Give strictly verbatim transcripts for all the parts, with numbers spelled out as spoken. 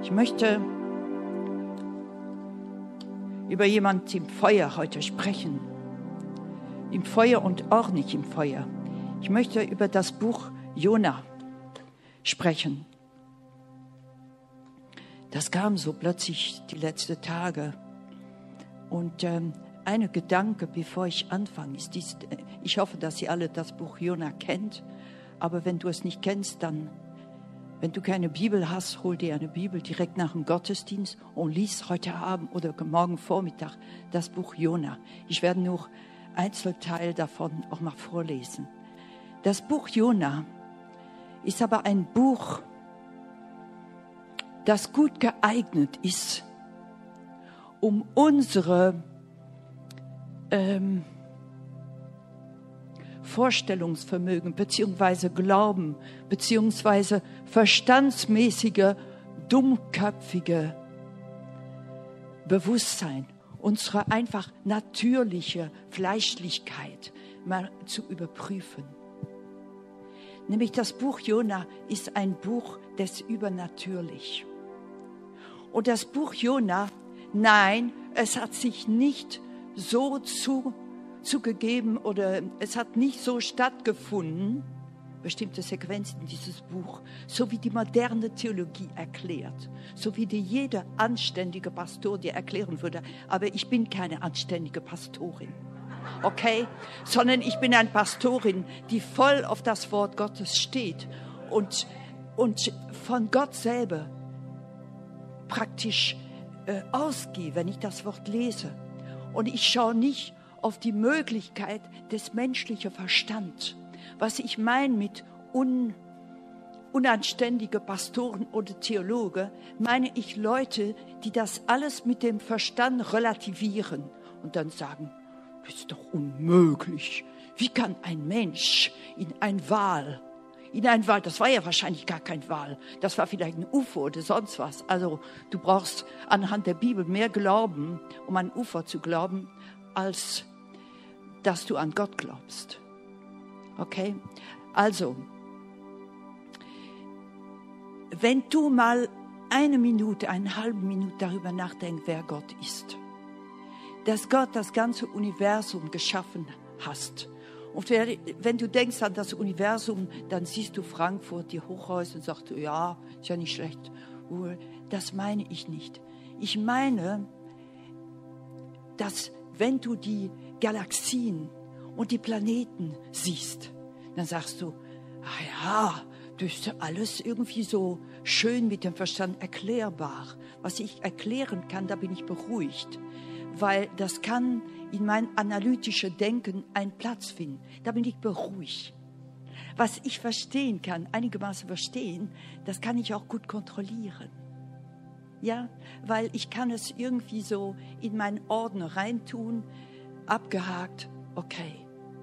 Ich möchte über jemanden im Feuer heute sprechen. Im Feuer und auch nicht im Feuer. Ich möchte über das Buch Jona sprechen. Das kam so plötzlich die letzten Tage. Und ähm, ein Gedanke, bevor ich anfange, ist dies, ich hoffe, dass ihr alle das Buch Jona kennt. Aber wenn du es nicht kennst, dann, wenn du keine Bibel hast, hol dir eine Bibel direkt nach dem Gottesdienst und lies heute Abend oder morgen Vormittag das Buch Jona. Ich werde nur Einzelteil davon auch mal vorlesen. Das Buch Jona ist aber ein Buch, das gut geeignet ist, um unsere ähm, Vorstellungsvermögen beziehungsweise Glauben beziehungsweise verstandsmäßige, dummköpfige Bewusstsein, unsere einfach natürliche Fleischlichkeit mal zu überprüfen. Nämlich das Buch Jona ist ein Buch des Übernatürlich. Und das Buch Jona, nein, es hat sich nicht so zu, zugegeben oder es hat nicht so stattgefunden, bestimmte Sequenzen in dieses Buch, so wie die moderne Theologie erklärt, so wie die jeder anständige Pastor dir erklären würde. Aber ich bin keine anständige Pastorin. Okay? Sondern ich bin eine Pastorin, die voll auf das Wort Gottes steht und, und von Gott selber praktisch äh, ausgehe, wenn ich das Wort lese. Und ich schaue nicht auf die Möglichkeit des menschlichen Verstands. Was ich meine mit un, unanständige Pastoren oder Theologen, meine ich Leute, die das alles mit dem Verstand relativieren und dann sagen, das ist doch unmöglich. Wie kann ein Mensch in ein Wal, in ein Wal, das war ja wahrscheinlich gar kein Wal, das war vielleicht ein U F O oder sonst was. Also du brauchst anhand der Bibel mehr Glauben, um an U F O zu glauben, als dass du an Gott glaubst. Okay? Also, wenn du mal eine Minute, eine halbe Minute darüber nachdenkst, wer Gott ist, dass Gott das ganze Universum geschaffen hast. Und wenn du denkst an das Universum, dann siehst du Frankfurt, die Hochhäuser und sagst, ja, ist ja nicht schlecht. Das meine ich nicht. Ich meine, dass wenn du die Galaxien und die Planeten siehst, dann sagst du, ah ja, das ist alles irgendwie so schön mit dem Verstand erklärbar. Was ich erklären kann, da bin ich beruhigt. Weil das kann in mein analytisches Denken einen Platz finden. Da bin ich beruhigt. Was ich verstehen kann, einigermaßen verstehen, das kann ich auch gut kontrollieren. Ja, weil ich kann es irgendwie so in meinen Ordner reintun, abgehakt, okay.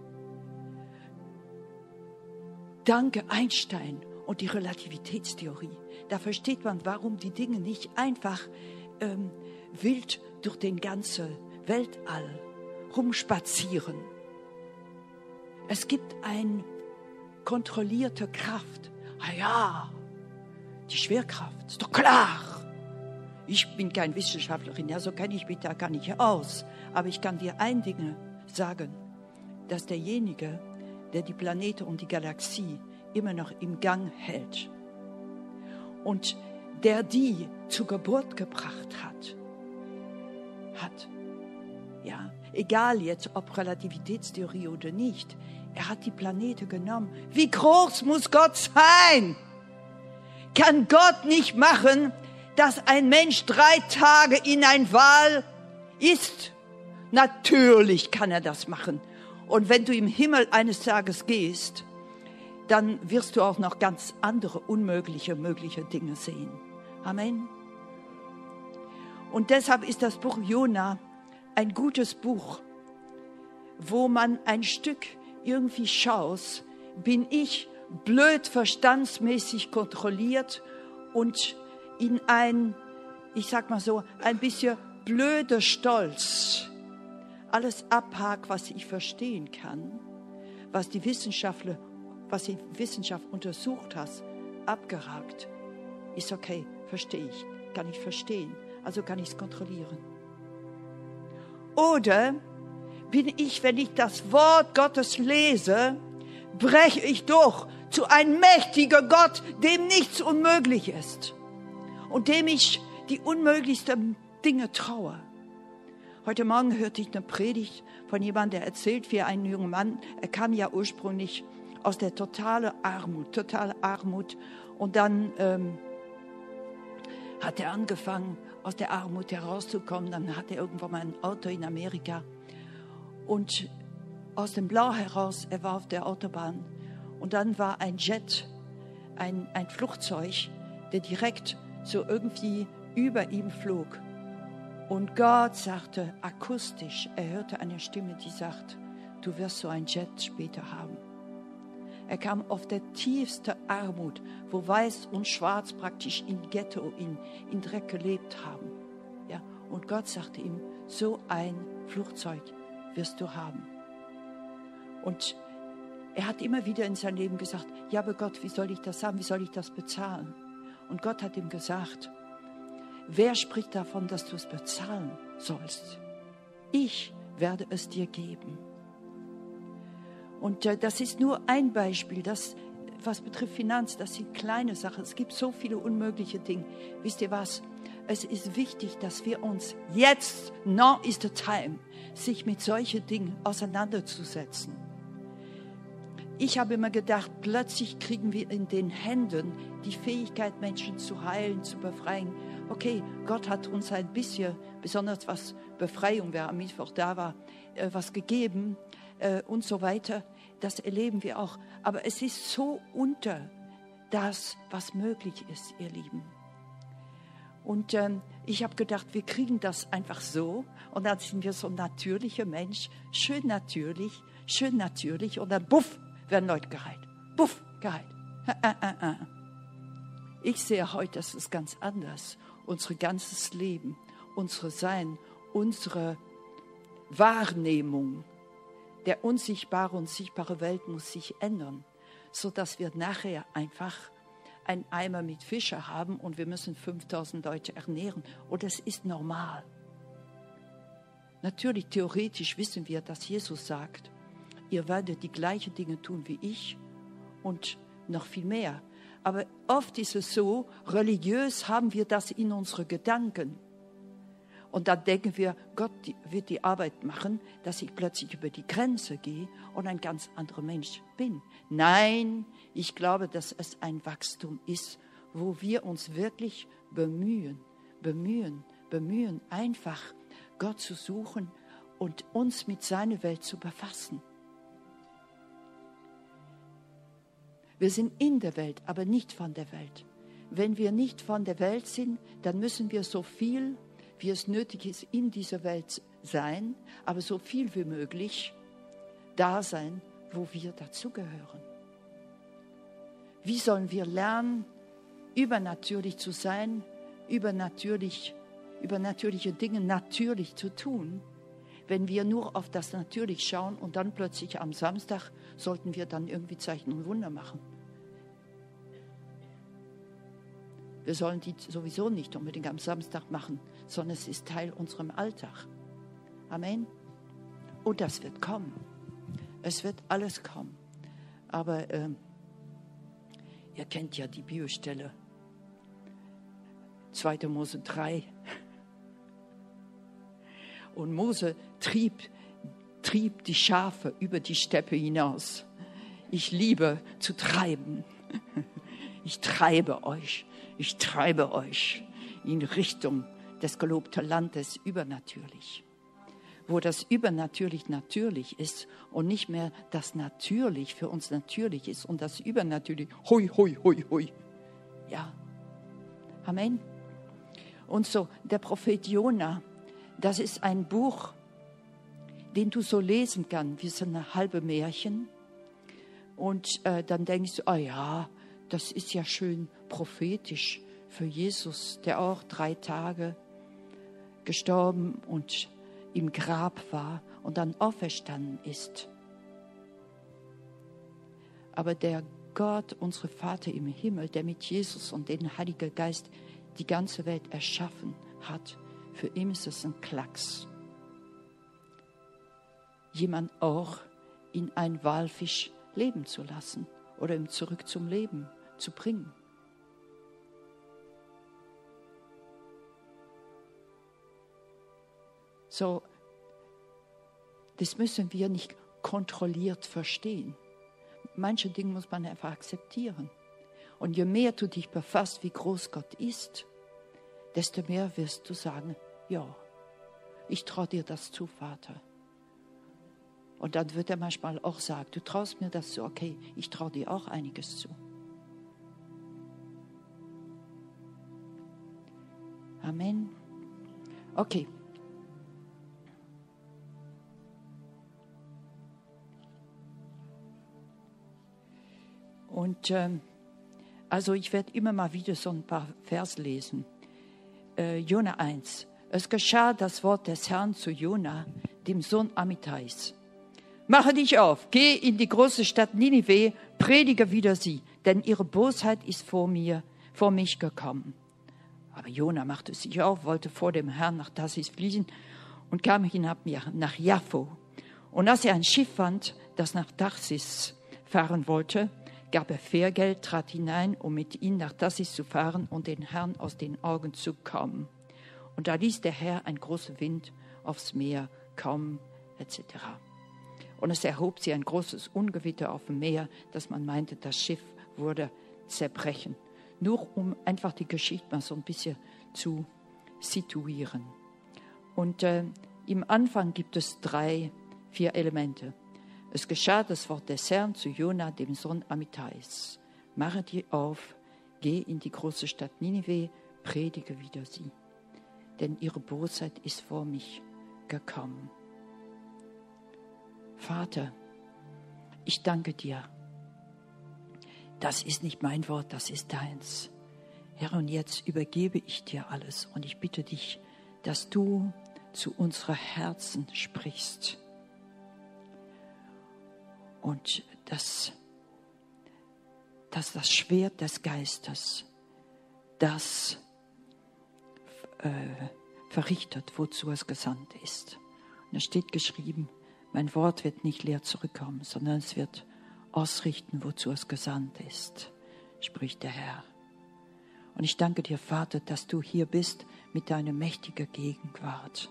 Danke Einstein und die Relativitätstheorie. Da versteht man, warum die Dinge nicht einfach ähm, wild durch den ganzen Weltall rumspazieren. Es gibt eine kontrollierte Kraft. Ah ja, die Schwerkraft, ist doch klar. Ich bin kein Wissenschaftlerin, ja, so kenne ich mich da gar nicht aus. Aber ich kann dir ein Ding sagen, dass derjenige, der die Planeten und die Galaxie immer noch im Gang hält und der die zur Geburt gebracht hat, hat, ja, egal jetzt ob Relativitätstheorie oder nicht, er hat die Planete genommen. Wie groß muss Gott sein? Kann Gott nicht machen, dass ein Mensch drei Tage in ein Wal ist? Natürlich kann er das machen. Und wenn du im Himmel eines Tages gehst, dann wirst du auch noch ganz andere unmögliche, mögliche Dinge sehen. Amen. Und deshalb ist das Buch Jona ein gutes Buch, wo man ein Stück irgendwie schaut, bin ich blöd verstandsmäßig kontrolliert und in ein, ich sag mal so, ein bisschen blöder Stolz alles abhakt, was ich verstehen kann, was die Wissenschaftler, was die Wissenschaft untersucht hat, abgehakt, ist okay, verstehe ich. kann ich verstehen, also kann ich es kontrollieren. Oder bin ich, wenn ich das Wort Gottes lese, breche ich durch zu einem mächtigen Gott, dem nichts unmöglich ist und dem ich die unmöglichsten Dinge traue. Heute Morgen hörte ich eine Predigt von jemandem, der erzählt, wie ein junger Mann, er kam ja ursprünglich aus der totalen Armut, totale Armut. Und dann ähm, hat er angefangen, aus der Armut herauszukommen. Dann hatte er irgendwann mal ein Auto in Amerika. Und aus dem Blau heraus, er war auf der Autobahn. Und dann war ein Jet, ein, ein Flugzeug, der direkt so irgendwie über ihm flog. Und Gott sagte akustisch, er hörte eine Stimme, die sagt, du wirst so ein Jet später haben. Er kam auf der tiefste Armut, wo Weiß und Schwarz praktisch in Ghetto, in, in Dreck gelebt haben. Ja, und Gott sagte ihm, so ein Flugzeug wirst du haben. Und er hat immer wieder in seinem Leben gesagt, ja, aber Gott, wie soll ich das haben, wie soll ich das bezahlen? Und Gott hat ihm gesagt, wer spricht davon, dass du es bezahlen sollst? Ich werde es dir geben. Und äh, das ist nur ein Beispiel, das, was betrifft Finanz, das sind kleine Sachen. Es gibt so viele unmögliche Dinge. Wisst ihr was? Es ist wichtig, dass wir uns jetzt, now is the time, sich mit solchen Dingen auseinanderzusetzen. Ich habe immer gedacht, plötzlich kriegen wir in den Händen die Fähigkeit, Menschen zu heilen, zu befreien. Okay, Gott hat uns ein bisschen, besonders was Befreiung, wer am Mittwoch da war, äh, was gegeben äh, und so weiter. Das erleben wir auch. Aber es ist so unter das, was möglich ist, ihr Lieben. Und ähm, ich habe gedacht, wir kriegen das einfach so. Und dann sind wir so ein natürlicher Mensch, schön natürlich, schön natürlich. Und dann, buff, werden Leute geheilt. Buff, geheilt. Ich sehe heute, das ist ganz anders. Unser ganzes Leben, unser Sein, unsere Wahrnehmung der unsichtbaren und sichtbaren Welt muss sich ändern, sodass wir nachher einfach einen Eimer mit Fische haben und wir müssen fünftausend Leute ernähren. Und das ist normal. Natürlich, theoretisch wissen wir, dass Jesus sagt, ihr werdet die gleichen Dinge tun wie ich und noch viel mehr. Aber oft ist es so, religiös haben wir das in unsere Gedanken. Und dann denken wir, Gott wird die Arbeit machen, dass ich plötzlich über die Grenze gehe und ein ganz anderer Mensch bin. Nein, ich glaube, dass es ein Wachstum ist, wo wir uns wirklich bemühen, bemühen, bemühen, einfach Gott zu suchen und uns mit seiner Welt zu befassen. Wir sind in der Welt, aber nicht von der Welt. Wenn wir nicht von der Welt sind, dann müssen wir so viel, wie es nötig ist, in dieser Welt sein, aber so viel wie möglich da sein, wo wir dazugehören. Wie sollen wir lernen, übernatürlich zu sein, übernatürlich, übernatürliche Dinge natürlich zu tun, wenn wir nur auf das natürlich schauen und dann plötzlich am Samstag sollten wir dann irgendwie Zeichen und Wunder machen. Wir sollen die sowieso nicht unbedingt am Samstag machen, sondern es ist Teil unserem Alltag. Amen. Und das wird kommen. Es wird alles kommen. Aber äh, ihr kennt ja die Bibelstelle. zweiter Mose drei. Und Mose trieb, trieb die Schafe über die Steppe hinaus. Ich liebe zu treiben. Ich treibe euch. Ich treibe euch in Richtung des gelobten Landes übernatürlich. Wo das übernatürlich natürlich ist und nicht mehr das natürlich für uns natürlich ist und das übernatürlich hui, hui, hui, hui. Ja. Amen. Und so, der Prophet Jona, das ist ein Buch, den du so lesen kannst, wie so ein halbe Märchen. Und äh, dann denkst du, oh ja, das ist ja schön prophetisch für Jesus, der auch drei Tage gestorben und im Grab war und dann auferstanden ist. Aber der Gott, unser Vater im Himmel, der mit Jesus und dem Heiligen Geist die ganze Welt erschaffen hat, für ihn ist es ein Klacks. Jemand auch in ein Walfisch leben zu lassen oder ihm zurück zum Leben zu bringen. So, das müssen wir nicht kontrolliert verstehen. Manche Dinge muss man einfach akzeptieren. Und je mehr du dich befasst, wie groß Gott ist, desto mehr wirst du sagen, ja, ich traue dir das zu, Vater. Und dann wird er manchmal auch sagen, du traust mir das zu, okay, ich traue dir auch einiges zu. Amen. Okay. Und ähm, also ich werde immer mal wieder so ein paar Vers lesen. Äh, Jona eins. Es geschah das Wort des Herrn zu Jona, dem Sohn Amittais. Mache dich auf, geh in die große Stadt Ninive, predige wider sie, denn ihre Bosheit ist vor mir, vor mich gekommen. Aber Jona machte sich auf, wollte vor dem Herrn nach Tarsis fliehen und kam hinab nach Jaffo. Und als er ein Schiff fand, das nach Tarsis fahren wollte, gab er Fährgeld, trat hinein, um mit ihm nach Tarsis zu fahren und den Herrn aus den Augen zu kommen. Und da ließ der Herr ein großer Wind aufs Meer kommen, et cetera. Und es erhob sich ein großes Ungewitter auf dem Meer, dass man meinte, das Schiff würde zerbrechen. Nur um einfach die Geschichte mal so ein bisschen zu situieren. Und äh, im Anfang gibt es drei, vier Elemente. Es geschah das Wort des Herrn zu Jona, dem Sohn Amittais. Mache dir auf, geh in die große Stadt Ninive, predige wider sie. Denn ihre Bosheit ist vor mich gekommen. Vater, ich danke dir. Das ist nicht mein Wort, das ist deins. Herr, und jetzt übergebe ich dir alles und ich bitte dich, dass du zu unseren Herzen sprichst. Und dass, dass das Schwert des Geistes, das äh, verrichtet, wozu es gesandt ist. Und es steht geschrieben, mein Wort wird nicht leer zurückkommen, sondern es wird ausrichten, wozu es gesandt ist, spricht der Herr. Und ich danke dir, Vater, dass du hier bist mit deiner mächtigen Gegenwart.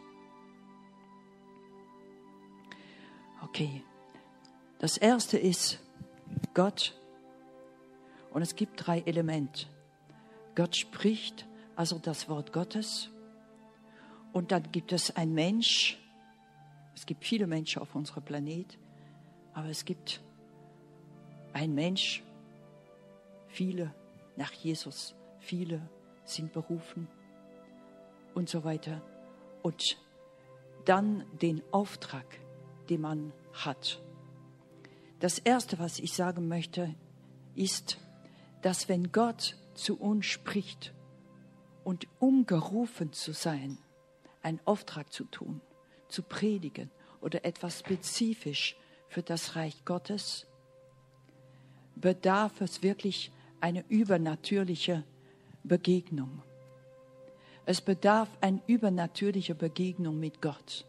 Okay, das erste ist Gott. Und es gibt drei Elemente. Gott spricht, also das Wort Gottes. Und dann gibt es einen Mensch. Es gibt viele Menschen auf unserem Planet, aber es gibt einen Mensch, viele nach Jesus, viele sind berufen und so weiter. Und dann den Auftrag, den man hat. Das Erste, was ich sagen möchte, ist, dass wenn Gott zu uns spricht und um gerufen zu sein, einen Auftrag zu tun, zu predigen oder etwas spezifisch für das Reich Gottes, bedarf es wirklich einer übernatürlichen Begegnung. Es bedarf einer übernatürlichen Begegnung mit Gott.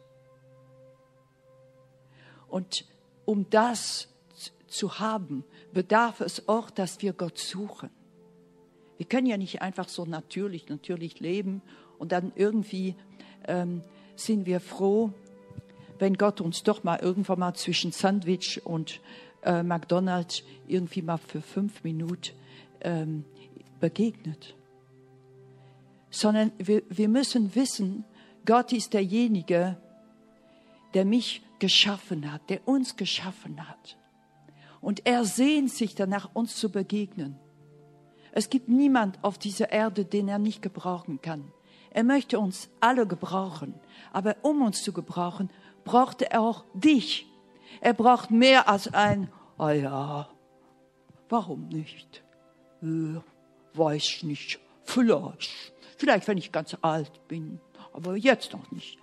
Und um das zu haben, bedarf es auch, dass wir Gott suchen. Wir können ja nicht einfach so natürlich, natürlich leben und dann irgendwie ähm, sind wir froh, wenn Gott uns doch mal irgendwann mal zwischen Sandwich und äh, McDonald's irgendwie mal für fünf Minuten ähm, begegnet. Sondern wir, wir müssen wissen, Gott ist derjenige, der mich geschaffen hat, der uns geschaffen hat. Und er sehnt sich danach, uns zu begegnen. Es gibt niemand auf dieser Erde, den er nicht gebrauchen kann. Er möchte uns alle gebrauchen. Aber um uns zu gebrauchen, braucht er auch dich. Er braucht mehr als ein, ah ja, warum nicht? Äh, weiß nicht, vielleicht. Vielleicht, wenn ich ganz alt bin, aber jetzt noch nicht.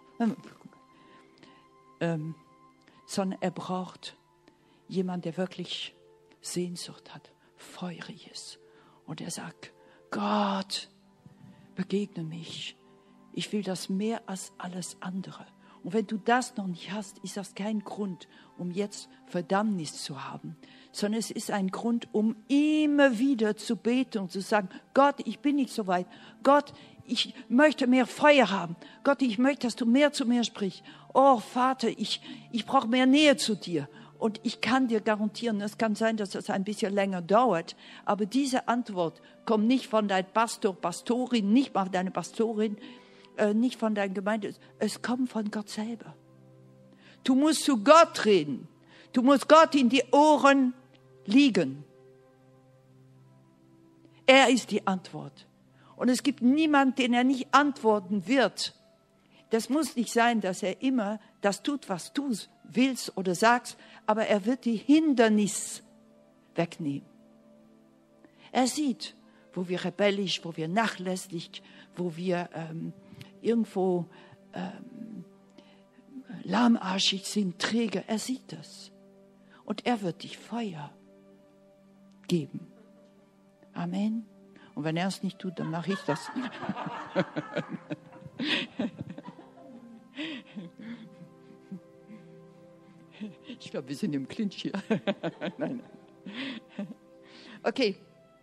Ähm, sondern er braucht jemand, der wirklich Sehnsucht hat, feuriges. Und er sagt, Gott, begegne mich. Ich will das mehr als alles andere. Und wenn du das noch nicht hast, ist das kein Grund, um jetzt Verdammnis zu haben, sondern es ist ein Grund, um immer wieder zu beten und zu sagen, Gott, ich bin nicht so weit. Gott, ich möchte mehr Feuer haben. Gott, ich möchte, dass du mehr zu mir sprichst. Oh, Vater, ich, ich brauche mehr Nähe zu dir. Und ich kann dir garantieren, es kann sein, dass es ein bisschen länger dauert, aber diese Antwort kommt nicht von deinem Pastor, Pastorin, nicht von deiner Pastorin, äh, nicht von deiner Gemeinde. Es kommt von Gott selber. Du musst zu Gott reden. Du musst Gott in die Ohren liegen. Er ist die Antwort. Und es gibt niemanden, den er nicht antworten wird. Das muss nicht sein, dass er immer das tut, was du willst oder sagst, aber er wird die Hindernis wegnehmen. Er sieht, wo wir rebellisch, wo wir nachlässig, wo wir ähm, irgendwo ähm, lahmarschig sind, träge. Er sieht das. Und er wird dich Feuer geben. Amen. Und wenn er es nicht tut, dann mache ich das. Ich glaube, wir sind im Clinch hier. Nein. Okay.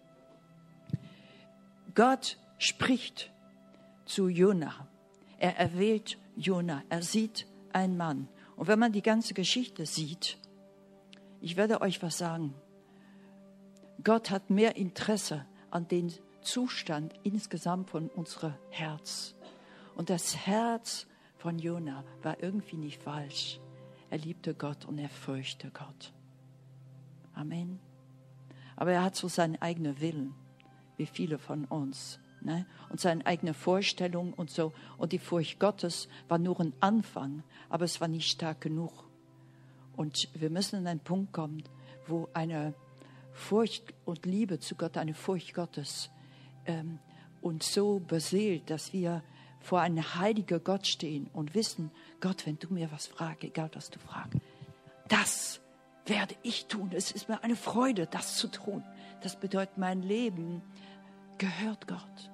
Gott spricht zu Jona. Er erwählt Jona. Er sieht einen Mann. Und wenn man die ganze Geschichte sieht, ich werde euch was sagen. Gott hat mehr Interesse an den Zustand insgesamt von unserem Herz. Und das Herz von Jona war irgendwie nicht falsch. Er liebte Gott und er fürchtete Gott. Amen. Aber er hat so seinen eigenen Willen, wie viele von uns. Ne? Und seine eigene Vorstellung und so. Und die Furcht Gottes war nur ein Anfang, aber es war nicht stark genug. Und wir müssen an einen Punkt kommen, wo eine Furcht und Liebe zu Gott, eine Furcht Gottes ähm, uns so beseelt, dass wir vor einem heiligen Gott stehen und wissen, Gott, wenn du mir was fragst, egal was du fragst, das werde ich tun. Es ist mir eine Freude, das zu tun. Das bedeutet, mein Leben gehört Gott.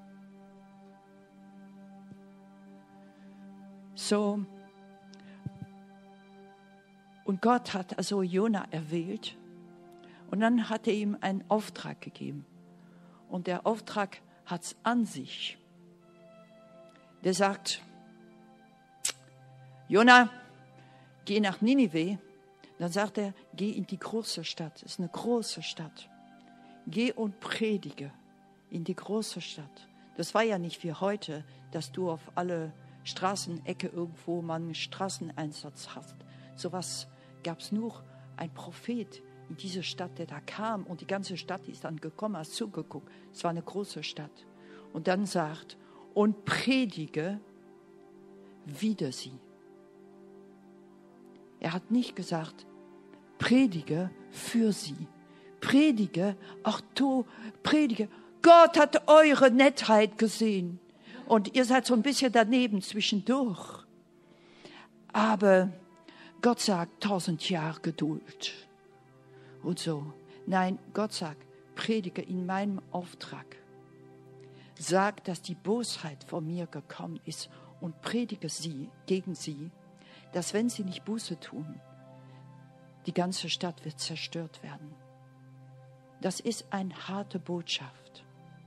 So, und Gott hat also Jona erwählt und dann hat er ihm einen Auftrag gegeben. Und der Auftrag hat es an sich. Der sagt, Jona, geh nach Ninive. Dann sagt er, geh in die große Stadt. Es ist eine große Stadt. Geh und predige in die große Stadt. Das war ja nicht wie heute, dass du auf alle Straßenecke irgendwo mal einen Straßeneinsatz hast. Sowas gab es nur ein Prophet in dieser Stadt, der da kam. Und die ganze Stadt ist dann gekommen, hat zugeguckt. Es war eine große Stadt. Und dann sagt, und predige wider sie. Er hat nicht gesagt, predige für sie. Predige, ach du, predige. Gott hat eure Nettheit gesehen. Und ihr seid so ein bisschen daneben zwischendurch. Aber Gott sagt, tausend Jahre Geduld. Und so. Nein, Gott sagt, predige in meinem Auftrag. Sag, dass die Bosheit von mir gekommen ist und predige sie gegen sie, dass wenn sie nicht Buße tun, die ganze Stadt wird zerstört werden. Das ist eine harte Botschaft.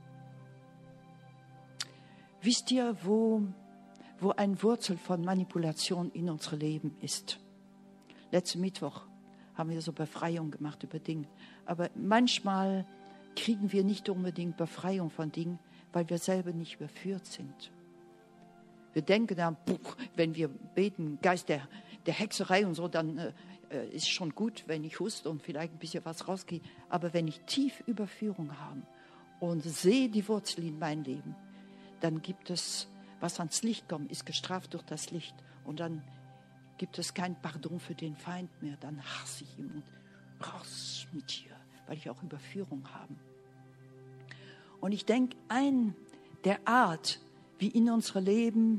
Wisst ihr, wo, wo eine Wurzel von Manipulation in unserem Leben ist? Letzten Mittwoch haben wir so Befreiung gemacht über Dinge. Aber manchmal kriegen wir nicht unbedingt Befreiung von Dingen, weil wir selber nicht überführt sind. Wir denken dann, wenn wir beten, Geist der, der Hexerei und so, dann äh, ist schon gut, wenn ich huste und vielleicht ein bisschen was rausgehe. Aber wenn ich tief Überführung habe und sehe die Wurzel in meinem Leben, dann gibt es, was ans Licht kommt, ist gestraft durch das Licht. Und dann gibt es kein Pardon für den Feind mehr. Dann hasse ich ihn und raus mit dir, weil ich auch Überführung habe. Und ich denke, ein der Art, wie in unserem Leben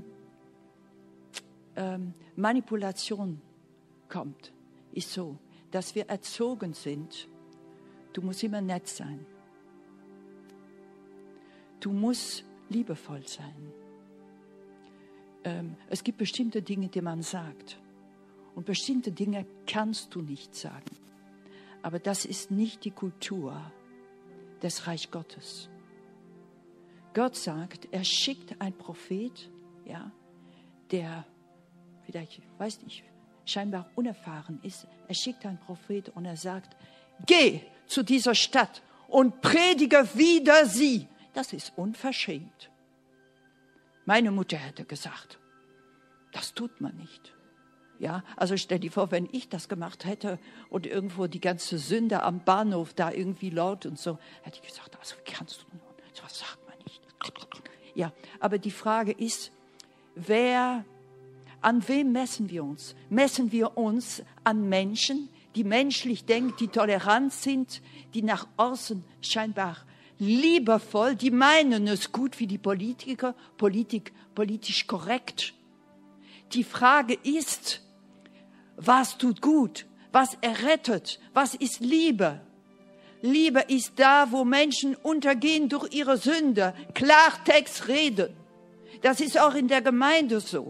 ähm, Manipulation kommt, ist so, dass wir erzogen sind. Du musst immer nett sein. Du musst liebevoll sein. Ähm, es gibt bestimmte Dinge, die man sagt. Und bestimmte Dinge kannst du nicht sagen. Aber das ist nicht die Kultur des Reich Gottes. Gott sagt, er schickt einen Prophet, ja, der vielleicht, weiß nicht, scheinbar unerfahren ist. Er schickt einen Prophet und er sagt, geh zu dieser Stadt und predige wider sie. Das ist unverschämt. Meine Mutter hätte gesagt, das tut man nicht. Ja, also stell dir vor, wenn ich das gemacht hätte und irgendwo die ganze Sünde am Bahnhof da irgendwie laut und so, hätte ich gesagt, also wie kannst du nur, sowas sagt man nicht. Ja, aber die Frage ist, wer, an wem messen wir uns? Messen wir uns an Menschen, die menschlich denken, die tolerant sind, die nach außen scheinbar liebevoll, die meinen es gut wie die Politiker, Politik, politisch korrekt. Die Frage ist, was tut gut? Was errettet? Was ist Liebe? Liebe ist da, wo Menschen untergehen durch ihre Sünde. Klartext reden. Das ist auch in der Gemeinde so.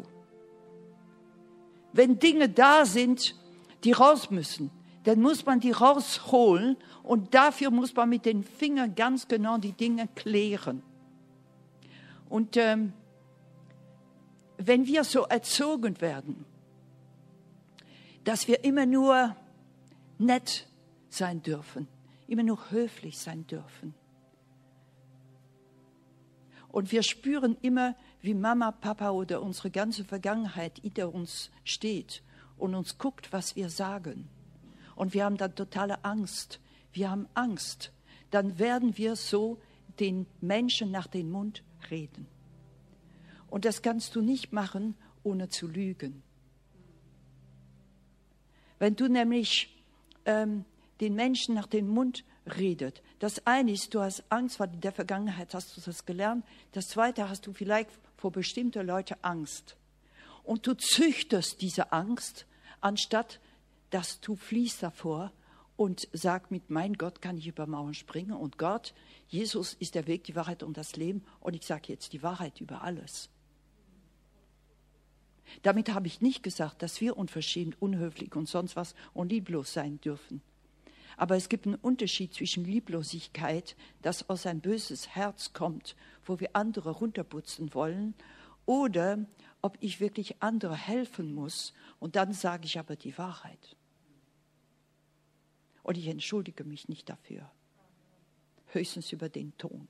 Wenn Dinge da sind, die raus müssen, dann muss man die rausholen und dafür muss man mit den Fingern ganz genau die Dinge klären. Und ähm, wenn wir so erzogen werden, dass wir immer nur nett sein dürfen, immer nur höflich sein dürfen. Und wir spüren immer, wie Mama, Papa oder unsere ganze Vergangenheit hinter uns steht und uns guckt, was wir sagen. Und wir haben dann totale Angst. Wir haben Angst. Dann werden wir so den Menschen nach dem Mund reden. Und das kannst du nicht machen, ohne zu lügen. Wenn du nämlich ähm, den Menschen nach dem Mund redet, das eine ist, du hast Angst, weil in der Vergangenheit hast du das gelernt. Das zweite, hast du vielleicht vor bestimmten Leuten Angst. Und du züchtest diese Angst, anstatt dass du fliehst davor und sagst, mit mein Gott kann ich über Mauern springen. Und Gott, Jesus ist der Weg, die Wahrheit und das Leben. Und ich sage jetzt die Wahrheit über alles. Damit habe ich nicht gesagt, dass wir unverschämt, unhöflich und sonst was und lieblos sein dürfen. Aber es gibt einen Unterschied zwischen Lieblosigkeit, das aus ein böses Herz kommt, wo wir andere runterputzen wollen, oder ob ich wirklich andere helfen muss und dann sage ich aber die Wahrheit. Und ich entschuldige mich nicht dafür, höchstens über den Ton.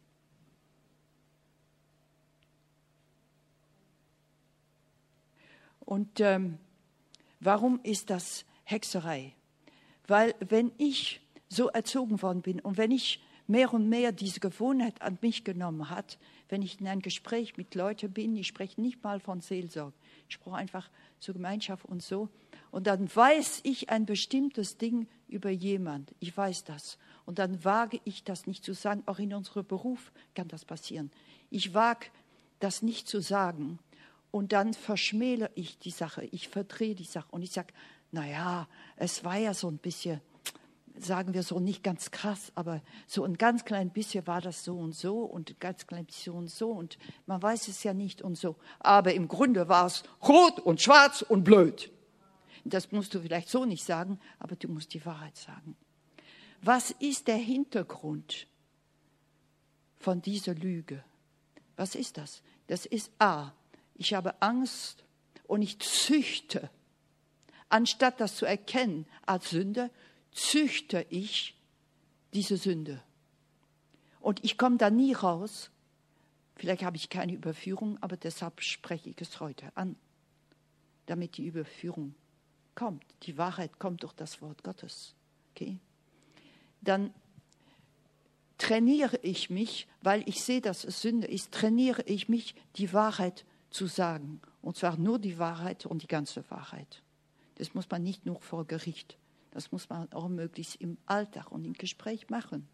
Und ähm, warum ist das Hexerei? Weil wenn ich so erzogen worden bin und wenn ich mehr und mehr diese Gewohnheit an mich genommen hat, wenn ich in ein Gespräch mit Leuten bin, ich spreche nicht mal von Seelsorge, ich spreche einfach zur Gemeinschaft und so, und dann weiß ich ein bestimmtes Ding über jemand, ich weiß das, und dann wage ich das nicht zu sagen, auch in unserem Beruf kann das passieren. Ich wage das nicht zu sagen, und dann verschmähle ich die Sache, ich verdrehe die Sache und ich sage, naja, es war ja so ein bisschen, sagen wir so, nicht ganz krass, aber so ein ganz klein bisschen war das so und so und ein ganz klein bisschen so und so und man weiß es ja nicht und so. Aber im Grunde war es rot und schwarz und blöd. Das musst du vielleicht so nicht sagen, aber du musst die Wahrheit sagen. Was ist der Hintergrund von dieser Lüge? Was ist das? Das ist A, ich habe Angst und ich züchte. Anstatt das zu erkennen als Sünde, züchte ich diese Sünde. Und ich komme da nie raus. Vielleicht habe ich keine Überführung, aber deshalb spreche ich es heute an, damit die Überführung kommt. Die Wahrheit kommt durch das Wort Gottes. Okay? Dann trainiere ich mich, weil ich sehe, dass es Sünde ist, trainiere ich mich, die Wahrheit zu sagen. Und zwar nur die Wahrheit und die ganze Wahrheit. Das muss man nicht nur vor Gericht, das muss man auch möglichst im Alltag und im Gespräch machen.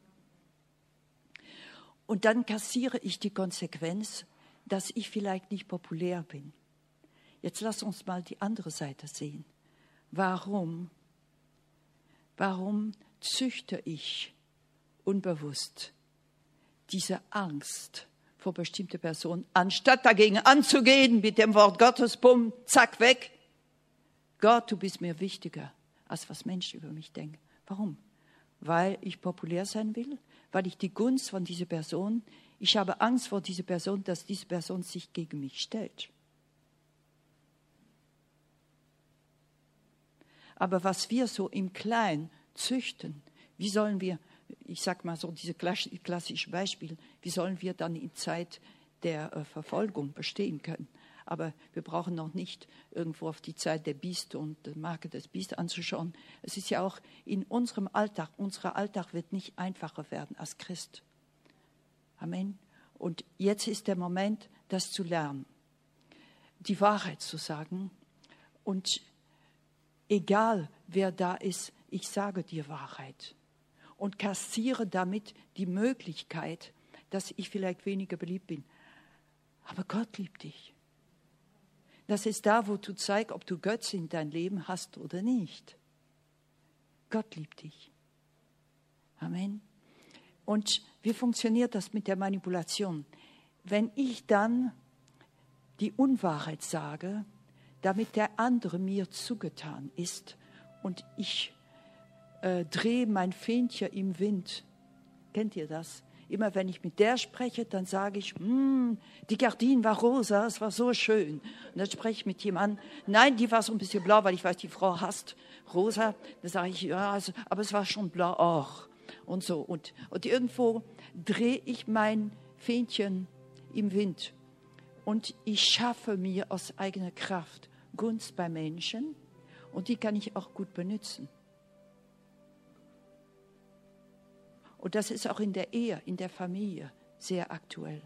Und dann kassiere ich die Konsequenz, dass ich vielleicht nicht populär bin. Jetzt lass uns mal die andere Seite sehen. Warum, warum züchte ich unbewusst diese Angst vor bestimmte Personen, anstatt dagegen anzugehen mit dem Wort Gottes, bumm, zack, weg. Gott, du bist mir wichtiger, als was Menschen über mich denken. Warum? Weil ich populär sein will, weil ich die Gunst von dieser Person, ich habe Angst vor dieser Person, dass diese Person sich gegen mich stellt. Aber was wir so im Kleinen züchten, wie sollen wir, ich sage mal so diese klassische Beispiel, wie sollen wir dann in Zeit der äh, Verfolgung bestehen können? Aber wir brauchen noch nicht irgendwo auf die Zeit der Biest und der Marke des Biest anzuschauen. Es ist ja auch in unserem Alltag, unser Alltag wird nicht einfacher werden als Christ. Amen. Und jetzt ist der Moment, das zu lernen, die Wahrheit zu sagen. Und egal, wer da ist, ich sage dir Wahrheit. Und kassiere damit die Möglichkeit, dass ich vielleicht weniger beliebt bin. Aber Gott liebt dich. Das ist da, wo du zeigst, ob du Götze in dein Leben hast oder nicht. Gott liebt dich. Amen. Und wie funktioniert das mit der Manipulation? Wenn ich dann die Unwahrheit sage, damit der andere mir zugetan ist und ich äh, drehe mein Fähnchen im Wind. Kennt ihr das? Immer wenn ich mit der spreche, dann sage ich, die Gardine war rosa, es war so schön. Und dann spreche ich mit jemandem, nein, die war so ein bisschen blau, weil ich weiß, die Frau hasst rosa. Dann sage ich, ja, also, aber es war schon blau auch. Und so. Und, und irgendwo drehe ich mein Fähnchen im Wind. Und ich schaffe mir aus eigener Kraft Gunst bei Menschen. Und die kann ich auch gut benutzen. Und das ist auch in der Ehe, in der Familie sehr aktuell.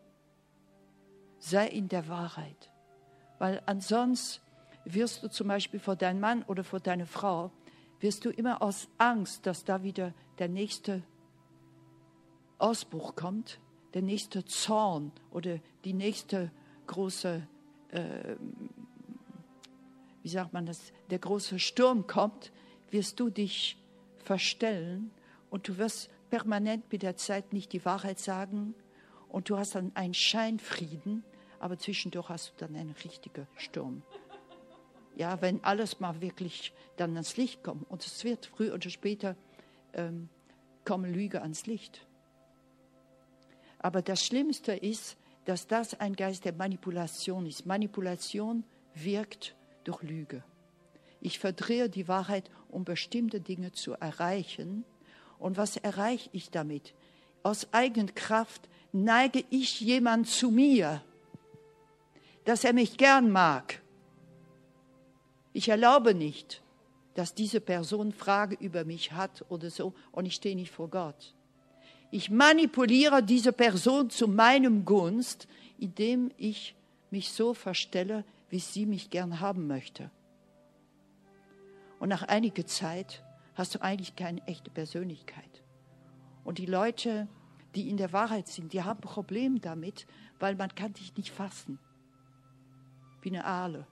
Sei in der Wahrheit. Weil ansonsten wirst du zum Beispiel vor deinem Mann oder vor deiner Frau, wirst du immer aus Angst, dass da wieder der nächste Ausbruch kommt, der nächste Zorn oder die nächste große, äh, wie sagt man das, der große Sturm kommt, wirst du dich verstellen und du wirst permanent mit der Zeit nicht die Wahrheit sagen und du hast dann einen Scheinfrieden, aber zwischendurch hast du dann einen richtigen Sturm. Ja, wenn alles mal wirklich dann ans Licht kommt und es wird früher oder später ähm, kommen Lüge ans Licht. Aber das Schlimmste ist, dass das ein Geist der Manipulation ist. Manipulation wirkt durch Lüge. Ich verdrehe die Wahrheit, um bestimmte Dinge zu erreichen. Und was erreiche ich damit? Aus eigener Kraft neige ich jemand zu mir, dass er mich gern mag. Ich erlaube nicht, dass diese Person Frage über mich hat oder so und ich stehe nicht vor Gott. Ich manipuliere diese Person zu meinem Gunst, indem ich mich so verstelle, wie sie mich gern haben möchte. Und nach einiger Zeit hast du eigentlich keine echte Persönlichkeit. Und die Leute, die in der Wahrheit sind, die haben ein Problem damit, weil man kann dich nicht fassen. Wie eine Aale.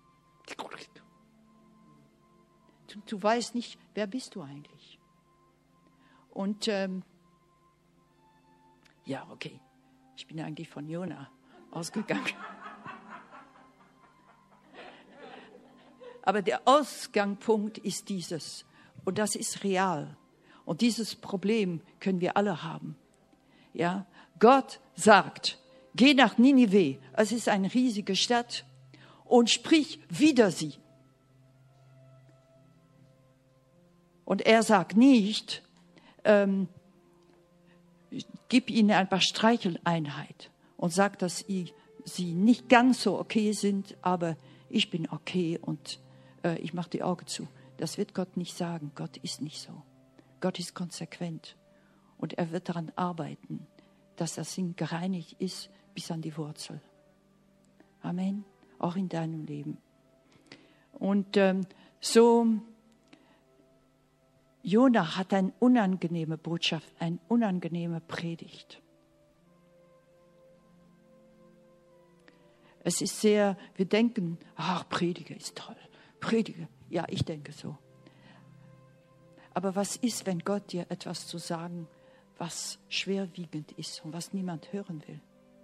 Du, du weißt nicht, wer bist du eigentlich? Und ähm, ja, okay, ich bin eigentlich von Jona ausgegangen. Aber der Ausgangspunkt ist dieses. Und das ist real. Und dieses Problem können wir alle haben. Ja? Gott sagt, geh nach Ninive, es ist eine riesige Stadt, und sprich wider sie. Und er sagt nicht, ähm, gib ihnen ein paar Streicheleinheit und sagt, dass sie nicht ganz so okay sind, aber ich bin okay und äh, ich mache die Augen zu. Das wird Gott nicht sagen. Gott ist nicht so. Gott ist konsequent. Und er wird daran arbeiten, dass das Ding gereinigt ist bis an die Wurzel. Amen. Auch in deinem Leben. Und ähm, so, Jona hat eine unangenehme Botschaft, eine unangenehme Predigt. Es ist sehr, wir denken, ach, Prediger ist toll. Prediger, ja, ich denke so. Aber was ist, wenn Gott dir etwas zu sagen, was schwerwiegend ist und was niemand hören will?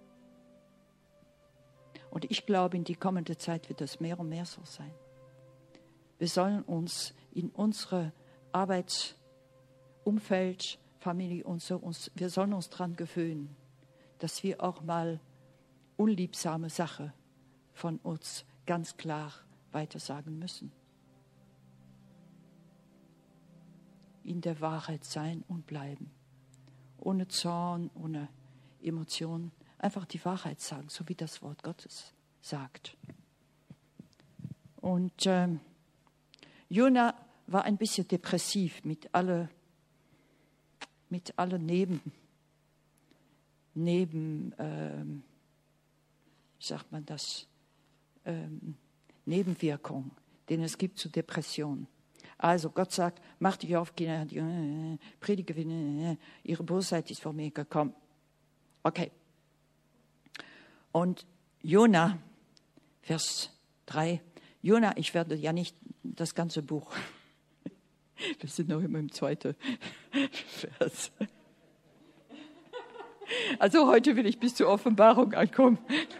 Und ich glaube, in die kommende Zeit wird das mehr und mehr so sein. Wir sollen uns in unsere Arbeitsumfeld, Familie und so, uns, wir sollen uns daran gewöhnen, dass wir auch mal unliebsame Sachen von uns ganz klar weitersagen müssen. In der Wahrheit sein und bleiben. Ohne Zorn, ohne Emotionen. Einfach die Wahrheit sagen, so wie das Wort Gottes sagt. Und ähm, Jona war ein bisschen depressiv mit alle, mit alle Neben, Neben, ähm, wie sagt man das, ähm, Nebenwirkungen, denen es gibt zu Depressionen. Also Gott sagt, mach dich auf, Kinder, predige, ihre Bosheit ist vor mir gekommen. Okay. Und Jona, Vers drei, Jona, ich werde ja nicht das ganze Buch, wir sind noch immer im zweiten Vers. Also heute will ich bis zur Offenbarung ankommen.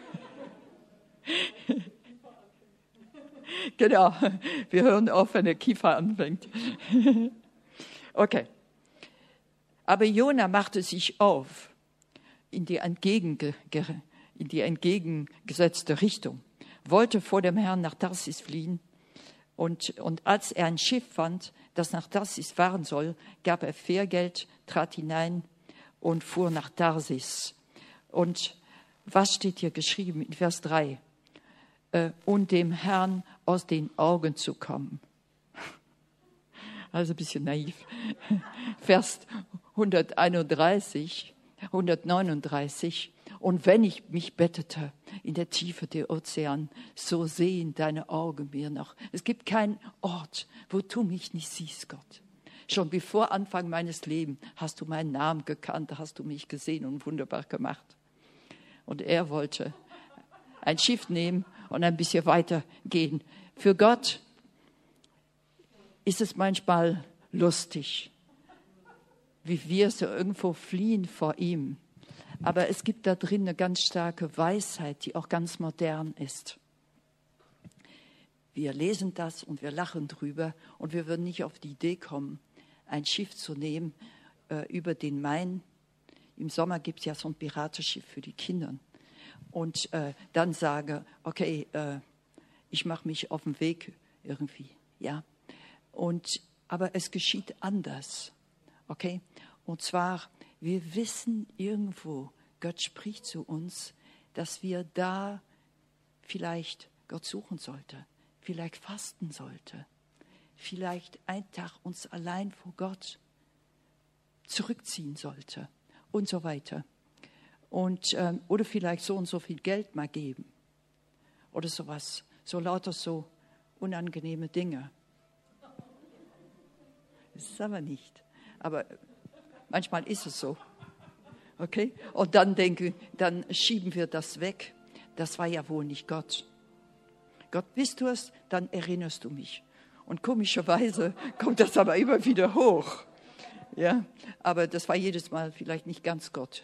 Genau, wir hören auf, wenn der Kiefer anfängt. Okay. Aber Jona machte sich auf in die, entgegenge, in die entgegengesetzte Richtung, wollte vor dem Herrn nach Tarsis fliehen. Und, und als er ein Schiff fand, das nach Tarsis fahren soll, gab er Fährgeld, trat hinein und fuhr nach Tarsis. Und was steht hier geschrieben in Vers drei? Äh, und dem Herrn aus den Augen zu kommen. Also ein bisschen naiv. Vers hunderteinunddreißig, hundertneununddreißig. Und wenn ich mich bettete in der Tiefe der Ozean, so sehen deine Augen mir noch. Es gibt keinen Ort, wo du mich nicht siehst, Gott. Schon bevor Anfang meines Lebens hast du meinen Namen gekannt, hast du mich gesehen und wunderbar gemacht. Und er wollte ein Schiff nehmen und ein bisschen weiter gehen. Für Gott ist es manchmal lustig, wie wir so irgendwo fliehen vor ihm. Aber es gibt da drin eine ganz starke Weisheit, die auch ganz modern ist. Wir lesen das und wir lachen drüber und wir würden nicht auf die Idee kommen, ein Schiff zu nehmen äh, über den Main. Im Sommer gibt es ja so ein Piratenschiff für die Kinder. Und äh, dann sage, okay, äh, ich mache mich auf den Weg irgendwie, ja. Und, aber es geschieht anders, okay. Und zwar, wir wissen irgendwo, Gott spricht zu uns, dass wir da vielleicht Gott suchen sollten, vielleicht fasten sollten, vielleicht einen Tag uns allein vor Gott zurückziehen sollten und so weiter. Und, ähm, oder vielleicht so und so viel Geld mal geben oder sowas, so lauter so unangenehme Dinge. Das ist aber nicht, aber manchmal ist es so, okay? Und dann denken, dann schieben wir das weg. Das war ja wohl nicht Gott. Gott, bist du es? Dann erinnerst du mich. Und komischerweise kommt das aber immer wieder hoch. Ja, aber das war jedes Mal vielleicht nicht ganz Gott.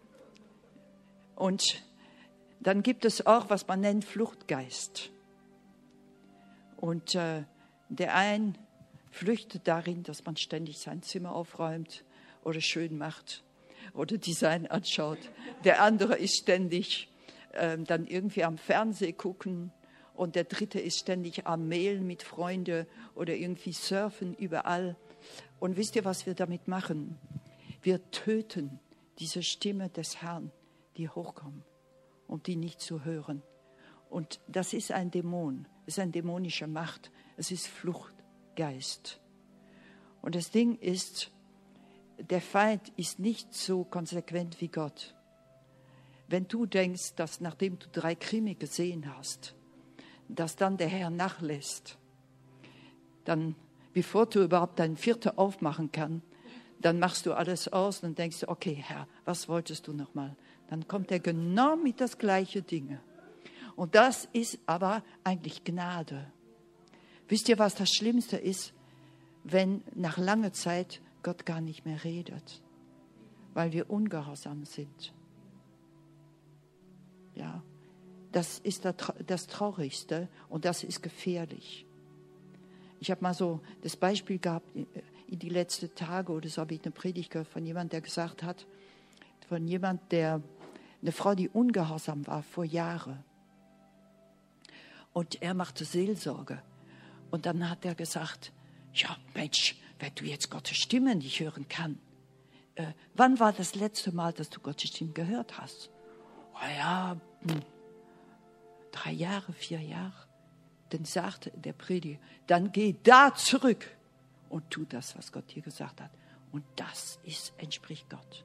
Und dann gibt es auch, was man nennt, Fluchtgeist. Und äh, der ein flüchtet darin, dass man ständig sein Zimmer aufräumt oder schön macht oder Design anschaut. Der andere ist ständig äh, dann irgendwie am Fernsehen gucken und der dritte ist ständig am Mailen mit Freunden oder irgendwie surfen überall. Und wisst ihr, was wir damit machen? Wir töten diese Stimme des Herrn, die hochkommen, um die nicht zu hören. Und das ist ein Dämon, es ist eine dämonische Macht, es ist Fluchtgeist. Und das Ding ist, der Feind ist nicht so konsequent wie Gott. Wenn du denkst, dass nachdem du drei Krimi gesehen hast, dass dann der Herr nachlässt, dann, bevor du überhaupt deinen vierten aufmachen kannst, dann machst du alles aus und denkst, okay, Herr, was wolltest du nochmal? Dann kommt er genau mit das gleiche Dinge. Und das ist aber eigentlich Gnade. Wisst ihr, was das Schlimmste ist? Wenn nach langer Zeit Gott gar nicht mehr redet, weil wir ungehorsam sind. Ja, das ist das Traurigste und das ist gefährlich. Ich habe mal so das Beispiel gehabt, in die letzten Tage, oder so habe ich eine Predigt gehört von jemandem, der gesagt hat, von jemand, der, eine Frau, die ungehorsam war vor Jahren. Und er machte Seelsorge. Und dann hat er gesagt, ja Mensch, wenn du jetzt Gottes Stimme nicht hören kannst, äh, wann war das letzte Mal, dass du Gottes Stimme gehört hast? Oh ja, hm, drei Jahre, vier Jahre. Dann sagte der Prediger, dann geh da zurück und tu das, was Gott dir gesagt hat. Und das ist, entspricht Gott.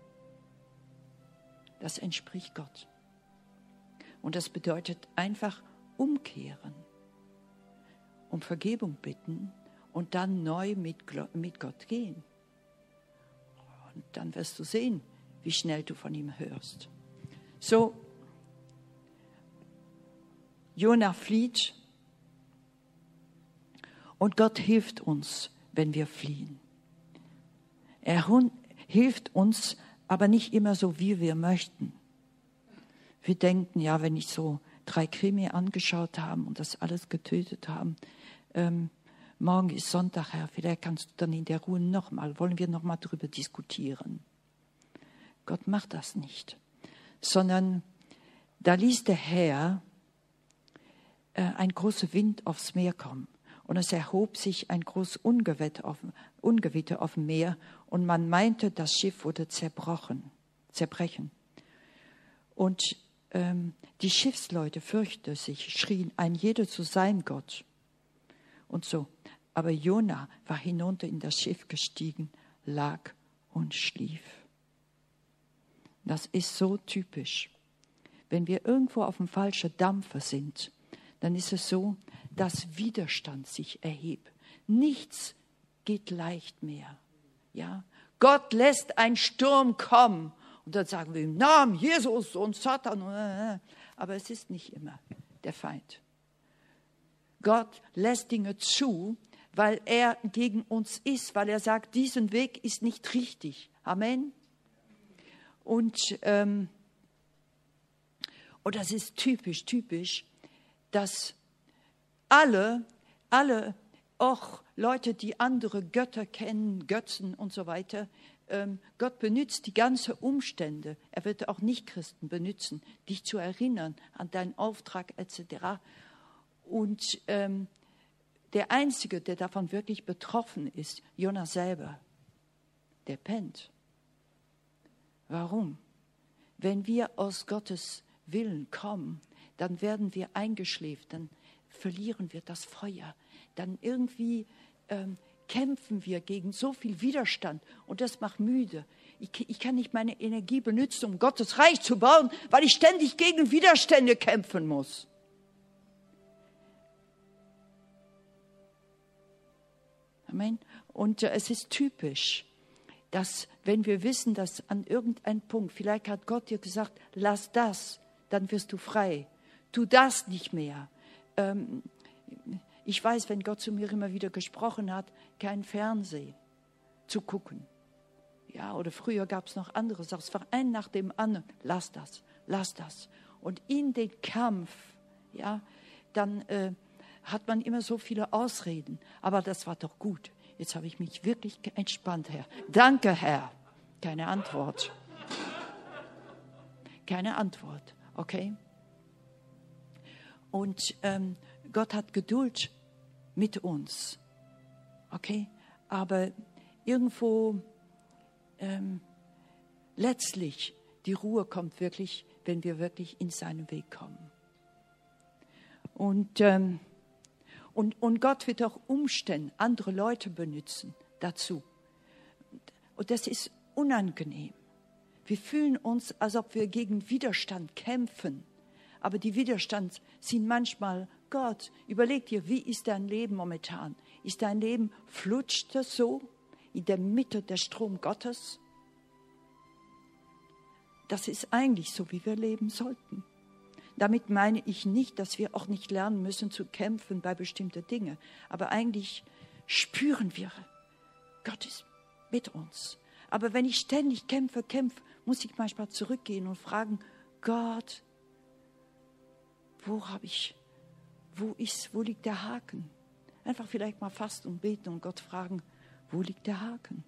Das entspricht Gott. Und das bedeutet einfach umkehren, um Vergebung bitten und dann neu mit, mit Gott gehen. Und dann wirst du sehen, wie schnell du von ihm hörst. So, Jona flieht und Gott hilft uns, wenn wir fliehen. Er hilft uns, aber nicht immer so, wie wir möchten. Wir denken, ja, wenn ich so drei Krimi angeschaut habe und das alles getötet haben, ähm, morgen ist Sonntag, Herr, vielleicht kannst du dann in der Ruhe nochmal, wollen wir nochmal darüber diskutieren. Gott macht das nicht, sondern da ließ der Herr äh, ein großer Wind aufs Meer kommen. Und es erhob sich ein großes Ungewitter auf, Ungewitter auf dem Meer und man meinte, das Schiff wurde zerbrochen, zerbrechen. Und ähm, die Schiffsleute fürchteten sich, schrien ein jeder zu seinem Gott. Und so. Aber Jona war hinunter in das Schiff gestiegen, lag und schlief. Das ist so typisch. Wenn wir irgendwo auf dem falschen Dampfer sind, dann ist es so, dass Widerstand sich erhebt. Nichts geht leicht mehr. Ja? Gott lässt einen Sturm kommen und dann sagen wir im Namen Jesus und Satan. Aber es ist nicht immer der Feind. Gott lässt Dinge zu, weil er gegen uns ist, weil er sagt, diesen Weg ist nicht richtig. Amen. Und, ähm, und das ist typisch, typisch, dass alle, alle, auch Leute, die andere Götter kennen, Götzen und so weiter, ähm, Gott benutzt die ganzen Umstände. Er wird auch Nicht-Christen benutzen, dich zu erinnern an deinen Auftrag et cetera. Und ähm, der Einzige, der davon wirklich betroffen ist, Jona selber, der pennt. Warum? Wenn wir aus Gottes Willen kommen, dann werden wir eingeschläfert, dann verlieren wir das Feuer. Dann irgendwie ähm, kämpfen wir gegen so viel Widerstand und das macht müde. Ich, ich kann nicht meine Energie benutzen, um Gottes Reich zu bauen, weil ich ständig gegen Widerstände kämpfen muss. Amen. Und äh, es ist typisch, dass wenn wir wissen, dass an irgendeinem Punkt, vielleicht hat Gott dir gesagt, lass das, dann wirst du frei. Tu das nicht mehr. Ähm, ich weiß, wenn Gott zu mir immer wieder gesprochen hat, kein Fernsehen zu gucken. Ja, oder früher gab es noch andere Sachen. Es war ein nach dem anderen. Lass das, lass das. Und in den Kampf, ja, dann äh, hat man immer so viele Ausreden. Aber das war doch gut. Jetzt habe ich mich wirklich entspannt, Herr. Danke, Herr. Keine Antwort. Keine Antwort, okay? Und ähm, Gott hat Geduld mit uns, okay? Aber irgendwo ähm, letztlich die Ruhe kommt wirklich, wenn wir wirklich in seinen Weg kommen. Und ähm, Und, und Gott wird auch Umstände, andere Leute benutzen dazu. Und das ist unangenehm. Wir fühlen uns, als ob wir gegen Widerstand kämpfen. Aber die Widerstände sind manchmal, Gott, überleg dir, wie ist dein Leben momentan? Ist dein Leben, flutscht das so in der Mitte der Strom Gottes? Das ist eigentlich so, wie wir leben sollten. Damit meine ich nicht, dass wir auch nicht lernen müssen zu kämpfen bei bestimmten Dingen. Aber eigentlich spüren wir, Gott ist mit uns. Aber wenn ich ständig kämpfe, kämpfe, muss ich manchmal zurückgehen und fragen, Gott, wo habe ich, wo ist, wo liegt der Haken? Einfach vielleicht mal fasten und beten und Gott fragen, wo liegt der Haken?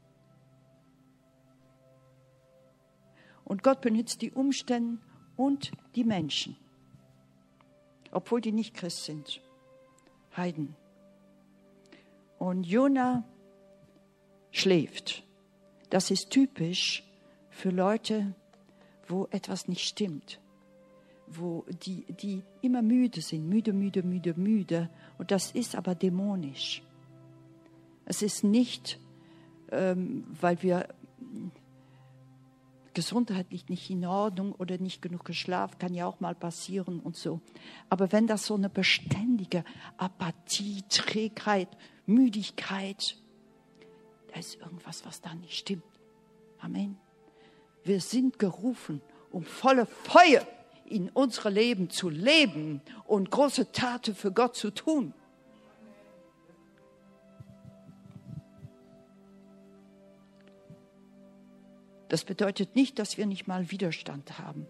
Und Gott benutzt die Umstände und die Menschen, obwohl die nicht Christ sind, Heiden. Und Jona schläft. Das ist typisch für Leute, wo etwas nicht stimmt, wo die, die immer müde sind, müde, müde, müde, müde. Und das ist aber dämonisch. Es ist nicht, ähm, weil wir gesundheitlich nicht in Ordnung oder nicht genug geschlafen, kann ja auch mal passieren und so. Aber wenn das so eine beständige Apathie, Trägheit, Müdigkeit, da ist irgendwas, was da nicht stimmt. Amen. Wir sind gerufen, um volle Feuer in unser Leben zu leben und große Taten für Gott zu tun. Das bedeutet nicht, dass wir nicht mal Widerstand haben.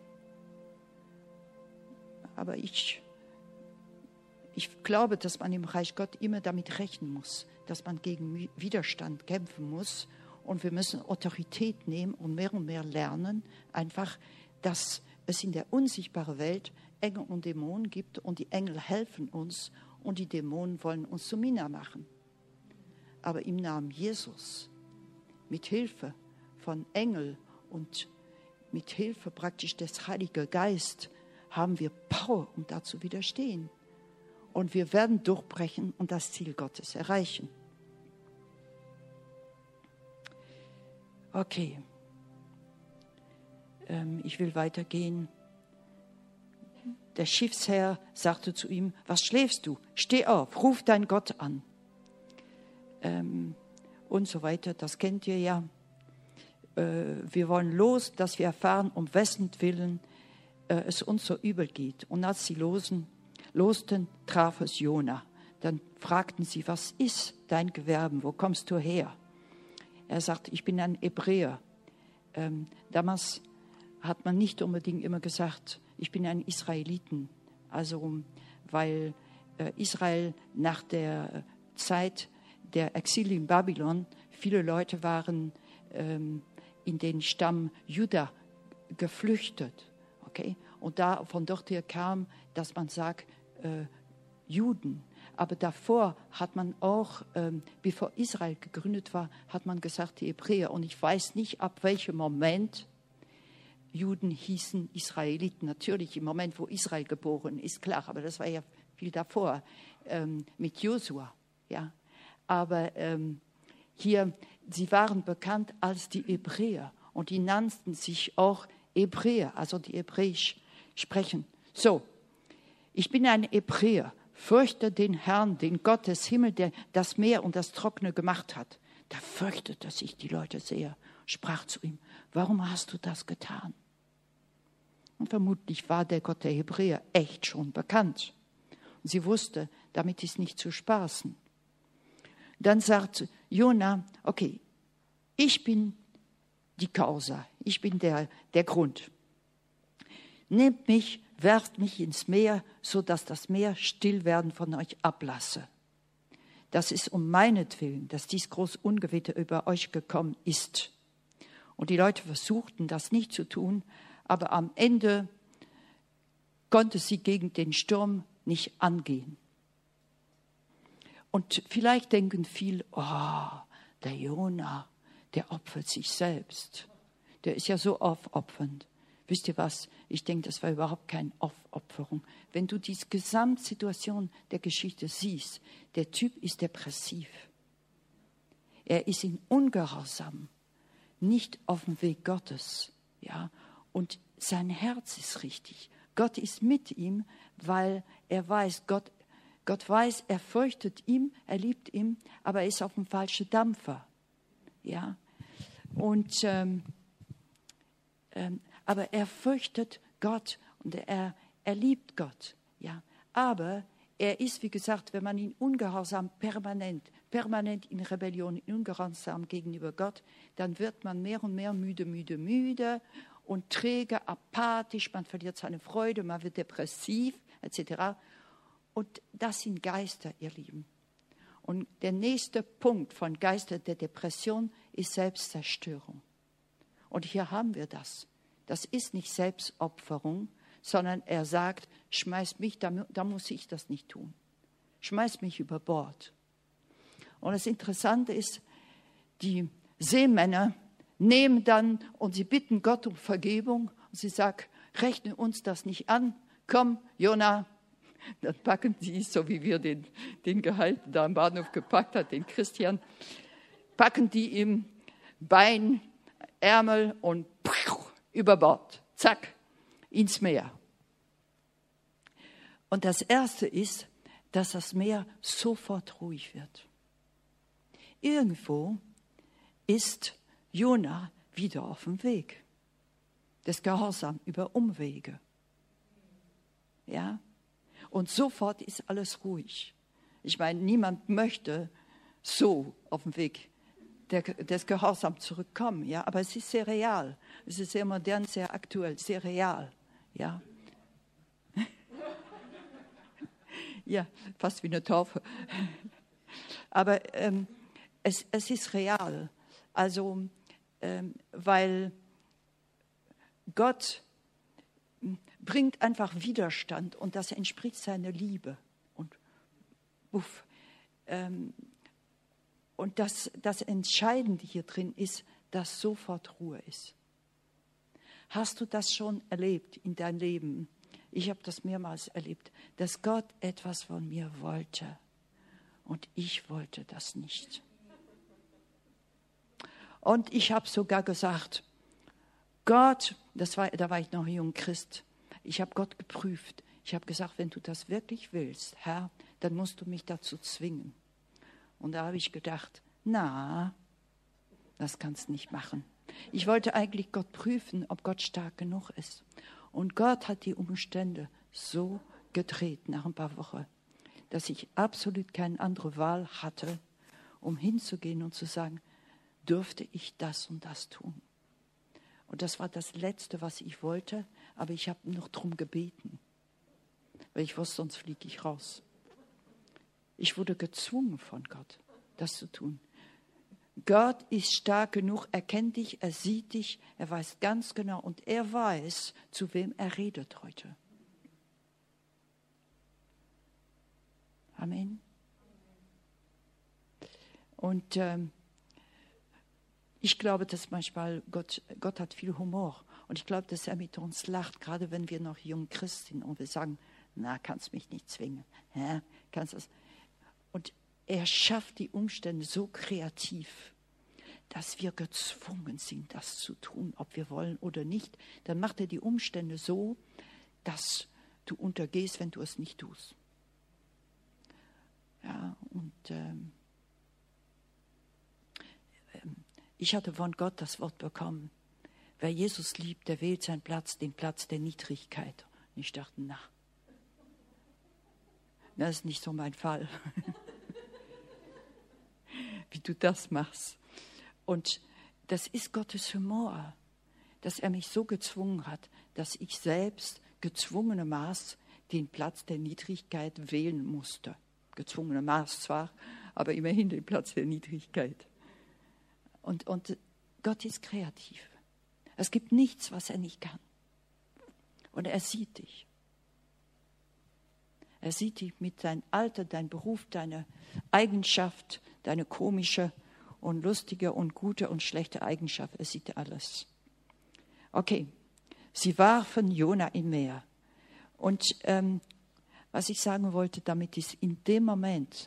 Aber ich, ich glaube, dass man im Reich Gott immer damit rechnen muss, dass man gegen Widerstand kämpfen muss. Und wir müssen Autorität nehmen und mehr und mehr lernen, einfach, dass es in der unsichtbaren Welt Engel und Dämonen gibt und die Engel helfen uns und die Dämonen wollen uns zu Mina machen. Aber im Namen Jesus, mit Hilfe von Engel und mit Hilfe praktisch des Heiligen Geistes haben wir Power, um da zu widerstehen. Und wir werden durchbrechen und das Ziel Gottes erreichen. Okay, ähm, ich will weitergehen. Der Schiffsherr sagte zu ihm, was schläfst du? Steh auf, ruf deinen Gott an. Ähm, und so weiter, das kennt ihr ja. Äh, wir wollen los, dass wir erfahren, um wessen Willen äh, es uns so übel geht. Und als sie losen, losten, traf es Jona. Dann fragten sie, was ist dein Gewerbe, wo kommst du her? Er sagt, ich bin ein Hebräer. Ähm, damals hat man nicht unbedingt immer gesagt, ich bin ein Israeliten. Also, weil äh, Israel nach der Zeit der Exil in Babylon, viele Leute waren ähm, in den Stamm Juda geflüchtet. Okay? Und da, von dort her kam, dass man sagt, äh, Juden. Aber davor hat man auch, ähm, bevor Israel gegründet war, hat man gesagt, die Hebräer. Und ich weiß nicht, ab welchem Moment Juden hießen Israeliten. Natürlich im Moment, wo Israel geboren ist, klar. Aber das war ja viel davor, ähm, mit Josua. Ja. Aber ähm, hier, sie waren bekannt als die Hebräer. Und die nannten sich auch Hebräer, also die Hebräisch sprechen. So, ich bin ein Hebräer. Fürchte den Herrn, den Gott des Himmels, der das Meer und das Trockene gemacht hat. Da fürchtete sich die Leute sehr, sprach zu ihm, warum hast du das getan? Und vermutlich war der Gott der Hebräer echt schon bekannt. Und sie wusste, damit ist nicht zu spaßen. Dann sagte Jona, okay, ich bin die Causa, ich bin der, der Grund. Nehmt mich, werft mich ins Meer, so dass das Meer Stillwerden von euch ablasse. Das ist um meinetwillen, dass dies große Ungewitter über euch gekommen ist. Und die Leute versuchten, das nicht zu tun, aber am Ende konnte sie gegen den Sturm nicht angehen. Und vielleicht denken viele, oh, der Jona, der opfert sich selbst. Der ist ja so aufopfernd. Wisst ihr was? Ich denke, das war überhaupt keine Aufopferung. Wenn du die Gesamtsituation der Geschichte siehst, der Typ ist depressiv. Er ist in Ungehorsam, nicht auf dem Weg Gottes. Ja? Und sein Herz ist richtig. Gott ist mit ihm, weil er weiß, Gott, Gott weiß, er fürchtet ihn, er liebt ihn, aber er ist auf dem falschen Dampfer. Ja? Und ähm, ähm, aber er fürchtet Gott und er, er liebt Gott. Ja. Aber er ist, wie gesagt, wenn man ihn ungehorsam permanent, permanent in Rebellion, in Ungehorsam gegenüber Gott, dann wird man mehr und mehr müde, müde, müde und träge, apathisch, man verliert seine Freude, man wird depressiv. et cetera. Und das sind Geister, ihr Lieben. Und der nächste Punkt von Geister der Depression ist Selbstzerstörung. Und hier haben wir das. Das ist nicht Selbstopferung, sondern er sagt, schmeiß mich, da, da muss ich das nicht tun. Schmeiß mich über Bord. Und das Interessante ist, die Seemänner nehmen dann und sie bitten Gott um Vergebung. Und sie sagen, rechne uns das nicht an. Komm, Jona. Dann packen sie, so wie wir den, den Gehalten da am Bahnhof gepackt hat, den Christian, packen die ihm Bein, Ärmel und über Bord. Zack, ins Meer. Und das Erste ist, dass das Meer sofort ruhig wird. Irgendwo ist Jona wieder auf dem Weg. Das Gehorsam über Umwege. Ja? Und sofort ist alles ruhig. Ich meine, niemand möchte so auf dem Weg der, des Gehorsams zurückkommen. Ja? Aber es ist sehr real. Es ist sehr modern, sehr aktuell, sehr real. Ja, ja, fast wie eine Taufe. Aber ähm, es, es ist real. Also, ähm, weil Gott bringt einfach Widerstand und das entspricht seiner Liebe. Und, uff, ähm, und das, das Entscheidende hier drin ist, dass sofort Ruhe ist. Hast du das schon erlebt in deinem Leben? Ich habe das mehrmals erlebt, dass Gott etwas von mir wollte und ich wollte das nicht. Und ich habe sogar gesagt, Gott, das war, da war ich noch ein junger Christ, ich habe Gott geprüft. Ich habe gesagt, wenn du das wirklich willst, Herr, dann musst du mich dazu zwingen. Und da habe ich gedacht, na, das kannst du nicht machen. Ich wollte eigentlich Gott prüfen, ob Gott stark genug ist. Und Gott hat die Umstände so gedreht nach ein paar Wochen, dass ich absolut keine andere Wahl hatte, um hinzugehen und zu sagen, dürfte ich das und das tun. Und das war das Letzte, was ich wollte, aber ich habe noch darum gebeten, weil ich wusste, sonst fliege ich raus. Ich wurde gezwungen von Gott, das zu tun. Gott ist stark genug, er kennt dich, er sieht dich, er weiß ganz genau und er weiß, zu wem er redet heute. Amen. Und ähm, ich glaube, dass manchmal Gott, Gott hat viel Humor und ich glaube, dass er mit uns lacht, gerade wenn wir noch jung Christ sind und wir sagen, na, kannst mich nicht zwingen. Ja, kannst das. Und er schafft die Umstände so kreativ, dass wir gezwungen sind, das zu tun, ob wir wollen oder nicht. Dann macht er die Umstände so, dass du untergehst, wenn du es nicht tust. Ja, und ähm, ich hatte von Gott das Wort bekommen. Wer Jesus liebt, der wählt seinen Platz, den Platz der Niedrigkeit. Und ich dachte, na, das ist nicht so mein Fall. Wie du das machst. Und das ist Gottes Humor, dass er mich so gezwungen hat, dass ich selbst gezwungenermaßen den Platz der Niedrigkeit wählen musste. Gezwungenermaßen zwar, aber immerhin den Platz der Niedrigkeit. Und, und Gott ist kreativ. Es gibt nichts, was er nicht kann. Und er sieht dich. Er sieht dich mit deinem Alter, deinem Beruf, deiner Eigenschaft, deine komische und lustige und gute und schlechte Eigenschaft. Er sieht alles. Okay, sie warfen Jona im Meer. Und ähm, was ich sagen wollte damit ist, in dem Moment,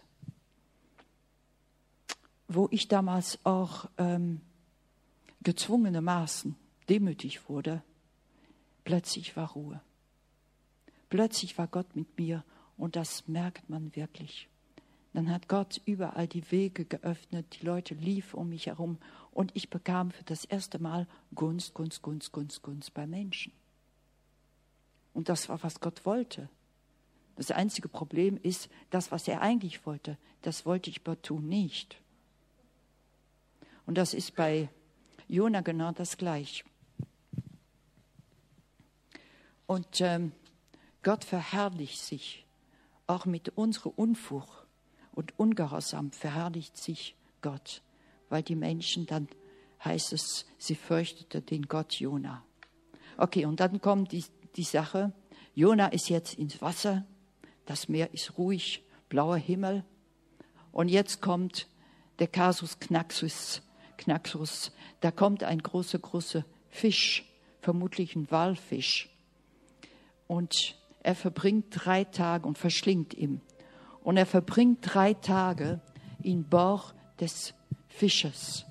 wo ich damals auch ähm, gezwungenermaßen demütig wurde, plötzlich war Ruhe. Plötzlich war Gott mit mir und das merkt man wirklich. Dann hat Gott überall die Wege geöffnet, die Leute liefen um mich herum und ich bekam für das erste Mal Gunst, Gunst, Gunst, Gunst, Gunst bei Menschen. Und das war, was Gott wollte. Das einzige Problem ist, das, was er eigentlich wollte, das wollte ich partout nicht. Und das ist bei Jona genau das Gleiche. Und ähm, Gott verherrlicht sich. Auch mit unserer Unfurcht und Ungehorsam verherrlicht sich Gott, weil die Menschen dann, heißt es, sie fürchteten den Gott Jona. Okay, und dann kommt die, die Sache, Jona ist jetzt ins Wasser, das Meer ist ruhig, blauer Himmel. Und jetzt kommt der Kasus Knaxus, Knaxus. Da kommt ein großer, großer Fisch, vermutlich ein Walfisch. Und er verbringt drei Tage und verschlingt ihn. Und er verbringt drei Tage im Bauch des Fisches.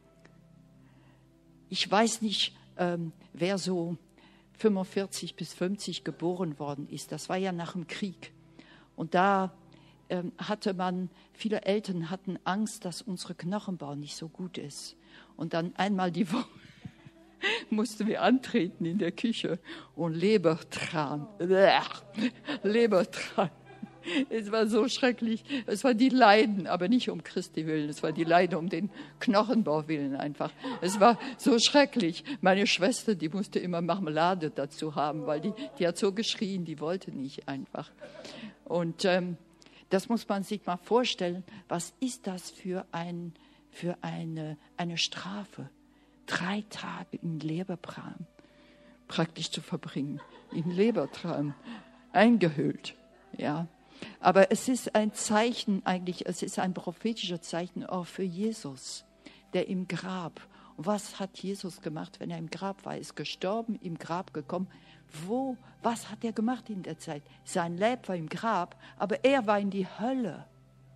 Ich weiß nicht, ähm, wer so fünfundvierzig bis fünfzig geboren worden ist. Das war ja nach dem Krieg. Und da ähm, hatte man, viele Eltern hatten Angst, dass unsere Knochenbau nicht so gut ist. Und dann einmal die Woche mussten wir antreten in der Küche und Lebertran. Lebertran. Es war so schrecklich. Es war die Leiden, aber nicht um Christi willen. Es war die Leiden um den Knochenbau willen einfach. Es war so schrecklich. Meine Schwester, die musste immer Marmelade dazu haben, weil die, die hat so geschrien, die wollte nicht einfach. Und ähm, das muss man sich mal vorstellen. Was ist das für, ein, für eine, eine Strafe? Drei Tage in Lebertran praktisch zu verbringen. In Lebertran, eingehüllt, ja. Aber es ist ein Zeichen eigentlich, es ist ein prophetisches Zeichen auch für Jesus, der im Grab. Und was hat Jesus gemacht, wenn er im Grab war? Er ist gestorben, im Grab gekommen. Wo, was hat er gemacht in der Zeit? Sein Leib war im Grab, aber er war in die Hölle.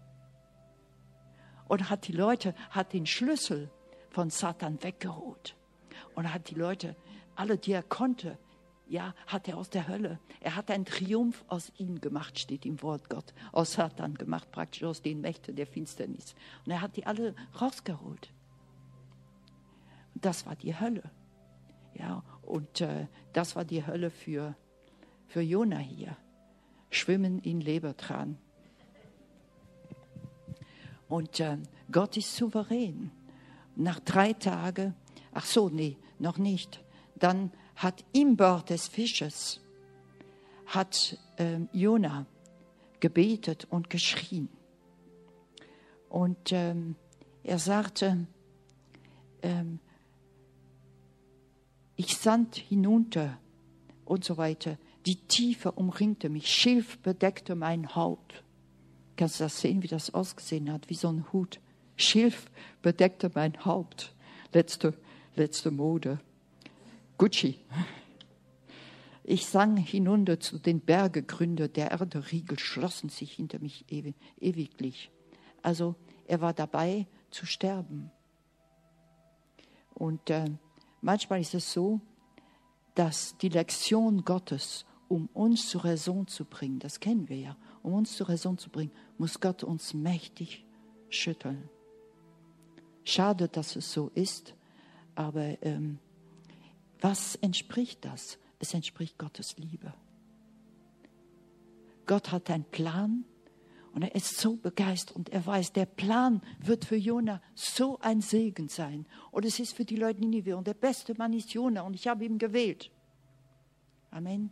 Und hat die Leute, hat den Schlüssel von Satan weggeholt. Und hat die Leute, alle, die er konnte, ja, hat er aus der Hölle. Er hat einen Triumph aus ihnen gemacht, steht im Wort Gott. Aus Satan gemacht, praktisch aus den Mächten der Finsternis. Und er hat die alle rausgeholt. Und das war die Hölle. Ja, und äh, das war die Hölle für, für Jona hier. Schwimmen in Lebertran. Und äh, Gott ist souverän. Nach drei Tagen, ach so, nee, noch nicht. Dann hat im Bauch des Fisches, hat äh, Jona gebetet und geschrien. Und ähm, er sagte, ähm, ich sank hinunter und so weiter. Die Tiefe umringte mich, Schilf bedeckte mein Haupt. Kannst du das sehen, wie das ausgesehen hat, wie so ein Hut? Schilf bedeckte mein Haupt. Letzte, letzte Mode. Gucci. Ich sank hinunter zu den Bergegründen, der Erde Riegel schlossen sich hinter mich ewig, ewiglich. Also er war dabei zu sterben. Und äh, manchmal ist es so, dass die Lektion Gottes, um uns zur Raison zu bringen, das kennen wir ja, um uns zur Raison zu bringen, muss Gott uns mächtig schütteln. Schade, dass es so ist, aber ähm, was entspricht das? Es entspricht Gottes Liebe. Gott hat einen Plan und er ist so begeistert und er weiß, der Plan wird für Jona so ein Segen sein. Und es ist für die Leute Ninive und der beste Mann ist Jona und ich habe ihn gewählt. Amen.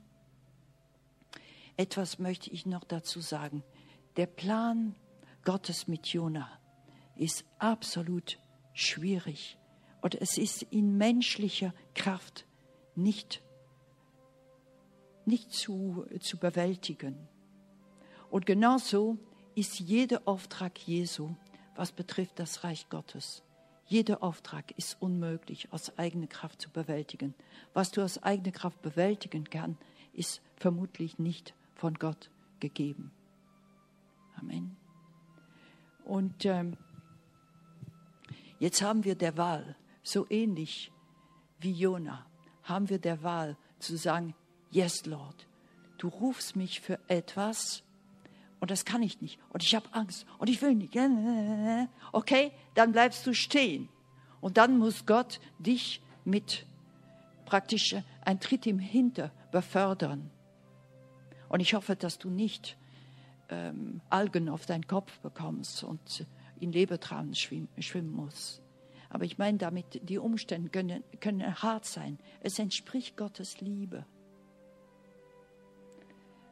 Etwas möchte ich noch dazu sagen. Der Plan Gottes mit Jona ist absolut schwierig. Und es ist in menschlicher Kraft nicht, nicht zu, zu bewältigen. Und genauso ist jeder Auftrag Jesu, was betrifft das Reich Gottes. Jeder Auftrag ist unmöglich aus eigener Kraft zu bewältigen. Was du aus eigener Kraft bewältigen kannst, ist vermutlich nicht von Gott gegeben. Amen. Und ähm, jetzt haben wir der Wahl, so ähnlich wie Jona, haben wir der Wahl zu sagen, yes, Lord, du rufst mich für etwas und das kann ich nicht und ich habe Angst und ich will nicht. Okay, dann bleibst du stehen und dann muss Gott dich mit praktisch ein Tritt im Hintern befördern. Und ich hoffe, dass du nicht ähm, Algen auf deinen Kopf bekommst und in Lebertran schwimmen, schwimmen musst. Aber ich meine damit, die Umstände können, können hart sein. Es entspricht Gottes Liebe.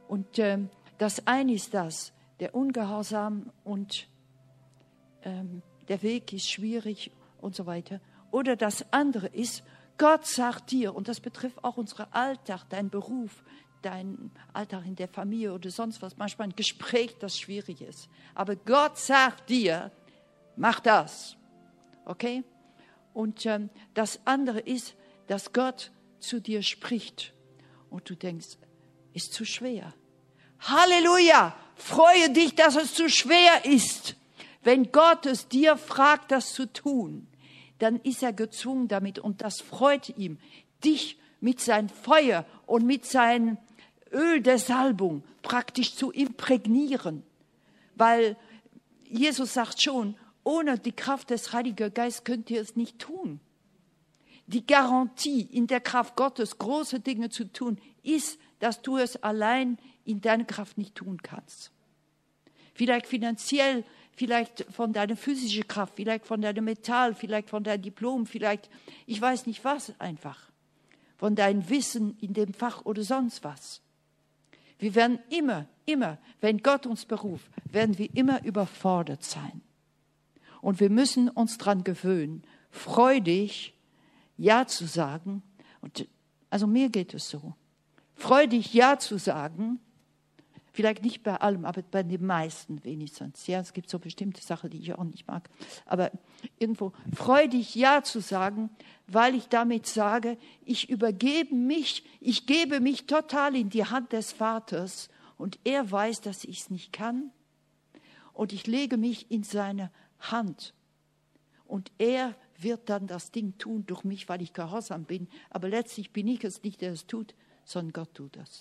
Und ähm, das eine ist das, der Ungehorsam und ähm, der Weg ist schwierig und so weiter. Oder das andere ist, Gott sagt dir, und das betrifft auch unseren Alltag, deinen Beruf, deinen Alltag in der Familie oder sonst was, manchmal ein Gespräch, das schwierig ist. Aber Gott sagt dir, mach das. Okay? Und ähm, das andere ist, dass Gott zu dir spricht und du denkst, ist zu schwer. Halleluja! Freue dich, dass es zu schwer ist. Wenn Gott es dir fragt, das zu tun, dann ist er gezwungen damit und das freut ihm, dich mit seinem Feuer und mit seinem Öl der Salbung praktisch zu imprägnieren. Weil Jesus sagt schon, ohne die Kraft des Heiligen Geistes könnt ihr es nicht tun. Die Garantie, in der Kraft Gottes große Dinge zu tun, ist, dass du es allein in deiner Kraft nicht tun kannst. Vielleicht finanziell, vielleicht von deiner physischen Kraft, vielleicht von deinem Metall, vielleicht von deinem Diplom, vielleicht, ich weiß nicht was einfach, von deinem Wissen in dem Fach oder sonst was. Wir werden immer, immer, wenn Gott uns beruft, werden wir immer überfordert sein. Und wir müssen uns daran gewöhnen, freudig Ja zu sagen. Und also mir geht es so. Freudig Ja zu sagen, vielleicht nicht bei allem, aber bei den meisten wenigstens. Ja, es gibt so bestimmte Sachen, die ich auch nicht mag. Aber irgendwo freudig Ja zu sagen, weil ich damit sage, ich übergebe mich, ich gebe mich total in die Hand des Vaters und er weiß, dass ich es nicht kann. Und ich lege mich in seine Hand. Und er wird dann das Ding tun durch mich, weil ich gehorsam bin. Aber letztlich bin ich es nicht, der es tut, sondern Gott tut es.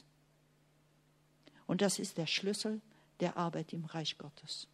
Und das ist der Schlüssel der Arbeit im Reich Gottes.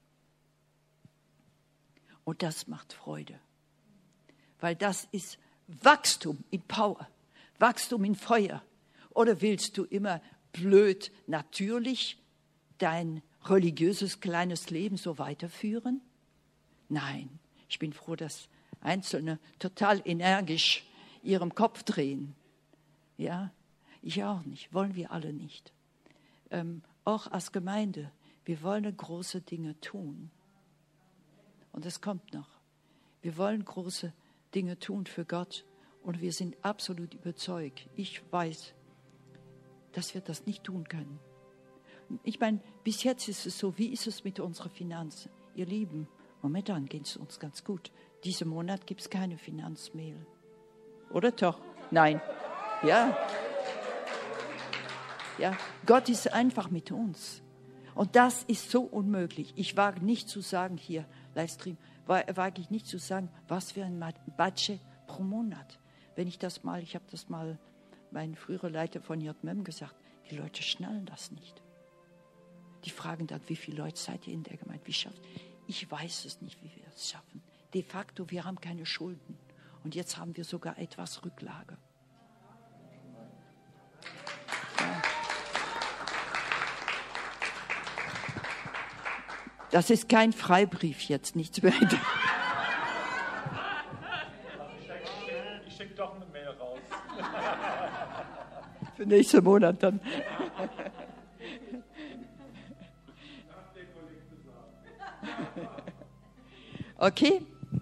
Und das macht Freude. Weil das ist Wachstum in Power, Wachstum in Feuer. Oder willst du immer blöd, natürlich dein religiöses kleines Leben so weiterführen? Nein, ich bin froh, dass Einzelne total energisch ihrem Kopf drehen. Ja, ich auch nicht, wollen wir alle nicht. Ähm, auch als Gemeinde, wir wollen große Dinge tun. Und es kommt noch. Wir wollen große Dinge tun für Gott und wir sind absolut überzeugt. Ich weiß, dass wir das nicht tun können. Ich meine, bis jetzt ist es so, wie ist es mit unseren Finanzen? Ihr Lieben, momentan geht es uns ganz gut. Diesen Monat gibt es keine Finanzmehl. Oder doch? Nein. Ja. Ja, Gott ist einfach mit uns. Und das ist so unmöglich. Ich wage nicht zu sagen, hier, Livestream, wage ich nicht zu sagen, was für ein Budget pro Monat. Wenn ich das mal, ich habe das mal meinen früheren Leiter von J M M gesagt, die Leute schnallen das nicht. Die fragen dann, wie viele Leute seid ihr in der Gemeinde, wie schafft ihr? Ich weiß es nicht, wie wir es schaffen. De facto, wir haben keine Schulden. Und jetzt haben wir sogar etwas Rücklage. Ja. Das ist kein Freibrief jetzt, nichts mehr. Ich schicke doch eine Mail raus. Für nächsten Monat dann. Okay?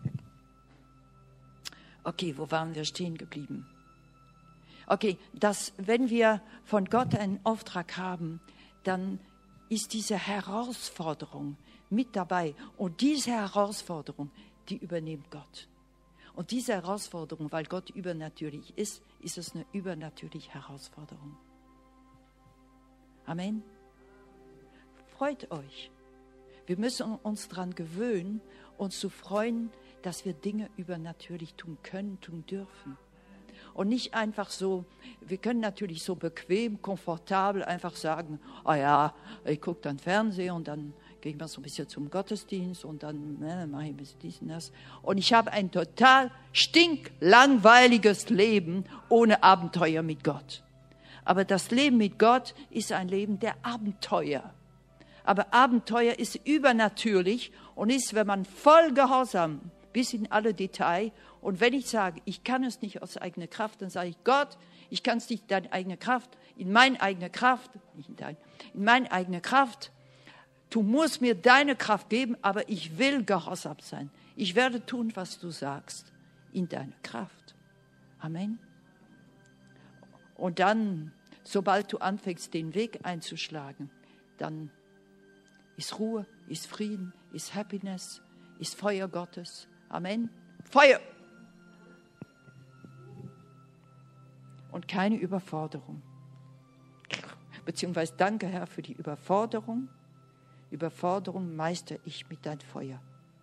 Okay, wo waren wir stehen geblieben? Okay, dass wenn wir von Gott einen Auftrag haben, dann ist diese Herausforderung mit dabei. Und diese Herausforderung, die übernimmt Gott. Und diese Herausforderung, weil Gott übernatürlich ist, ist es eine übernatürliche Herausforderung. Amen. Freut euch. Wir müssen uns daran gewöhnen, uns zu freuen, dass wir Dinge übernatürlich tun können, tun dürfen. Und nicht einfach so, wir können natürlich so bequem, komfortabel einfach sagen, ah oh ja, ich gucke dann Fernsehen und dann gehe ich mal so ein bisschen zum Gottesdienst und dann ne, mache ich ein bisschen dies und das. Und ich habe ein total stinklangweiliges Leben ohne Abenteuer mit Gott. Aber das Leben mit Gott ist ein Leben der Abenteuer. Aber Abenteuer ist übernatürlich und ist, wenn man voll gehorsam bis in alle Details. Und wenn ich sage, ich kann es nicht aus eigener Kraft, dann sage ich, Gott, ich kann es nicht in deine eigene Kraft, in meine eigene Kraft, nicht in deine, in meine eigene Kraft. Du musst mir deine Kraft geben, aber ich will gehorsam sein. Ich werde tun, was du sagst, in deiner Kraft. Amen. Und dann, sobald du anfängst, den Weg einzuschlagen, dann ist Ruhe, ist Frieden, ist Happiness, ist Feuer Gottes. Amen. Feuer! Und keine Überforderung. Beziehungsweise danke, Herr, für die Überforderung. Überforderung meister ich mit deinem Feuer.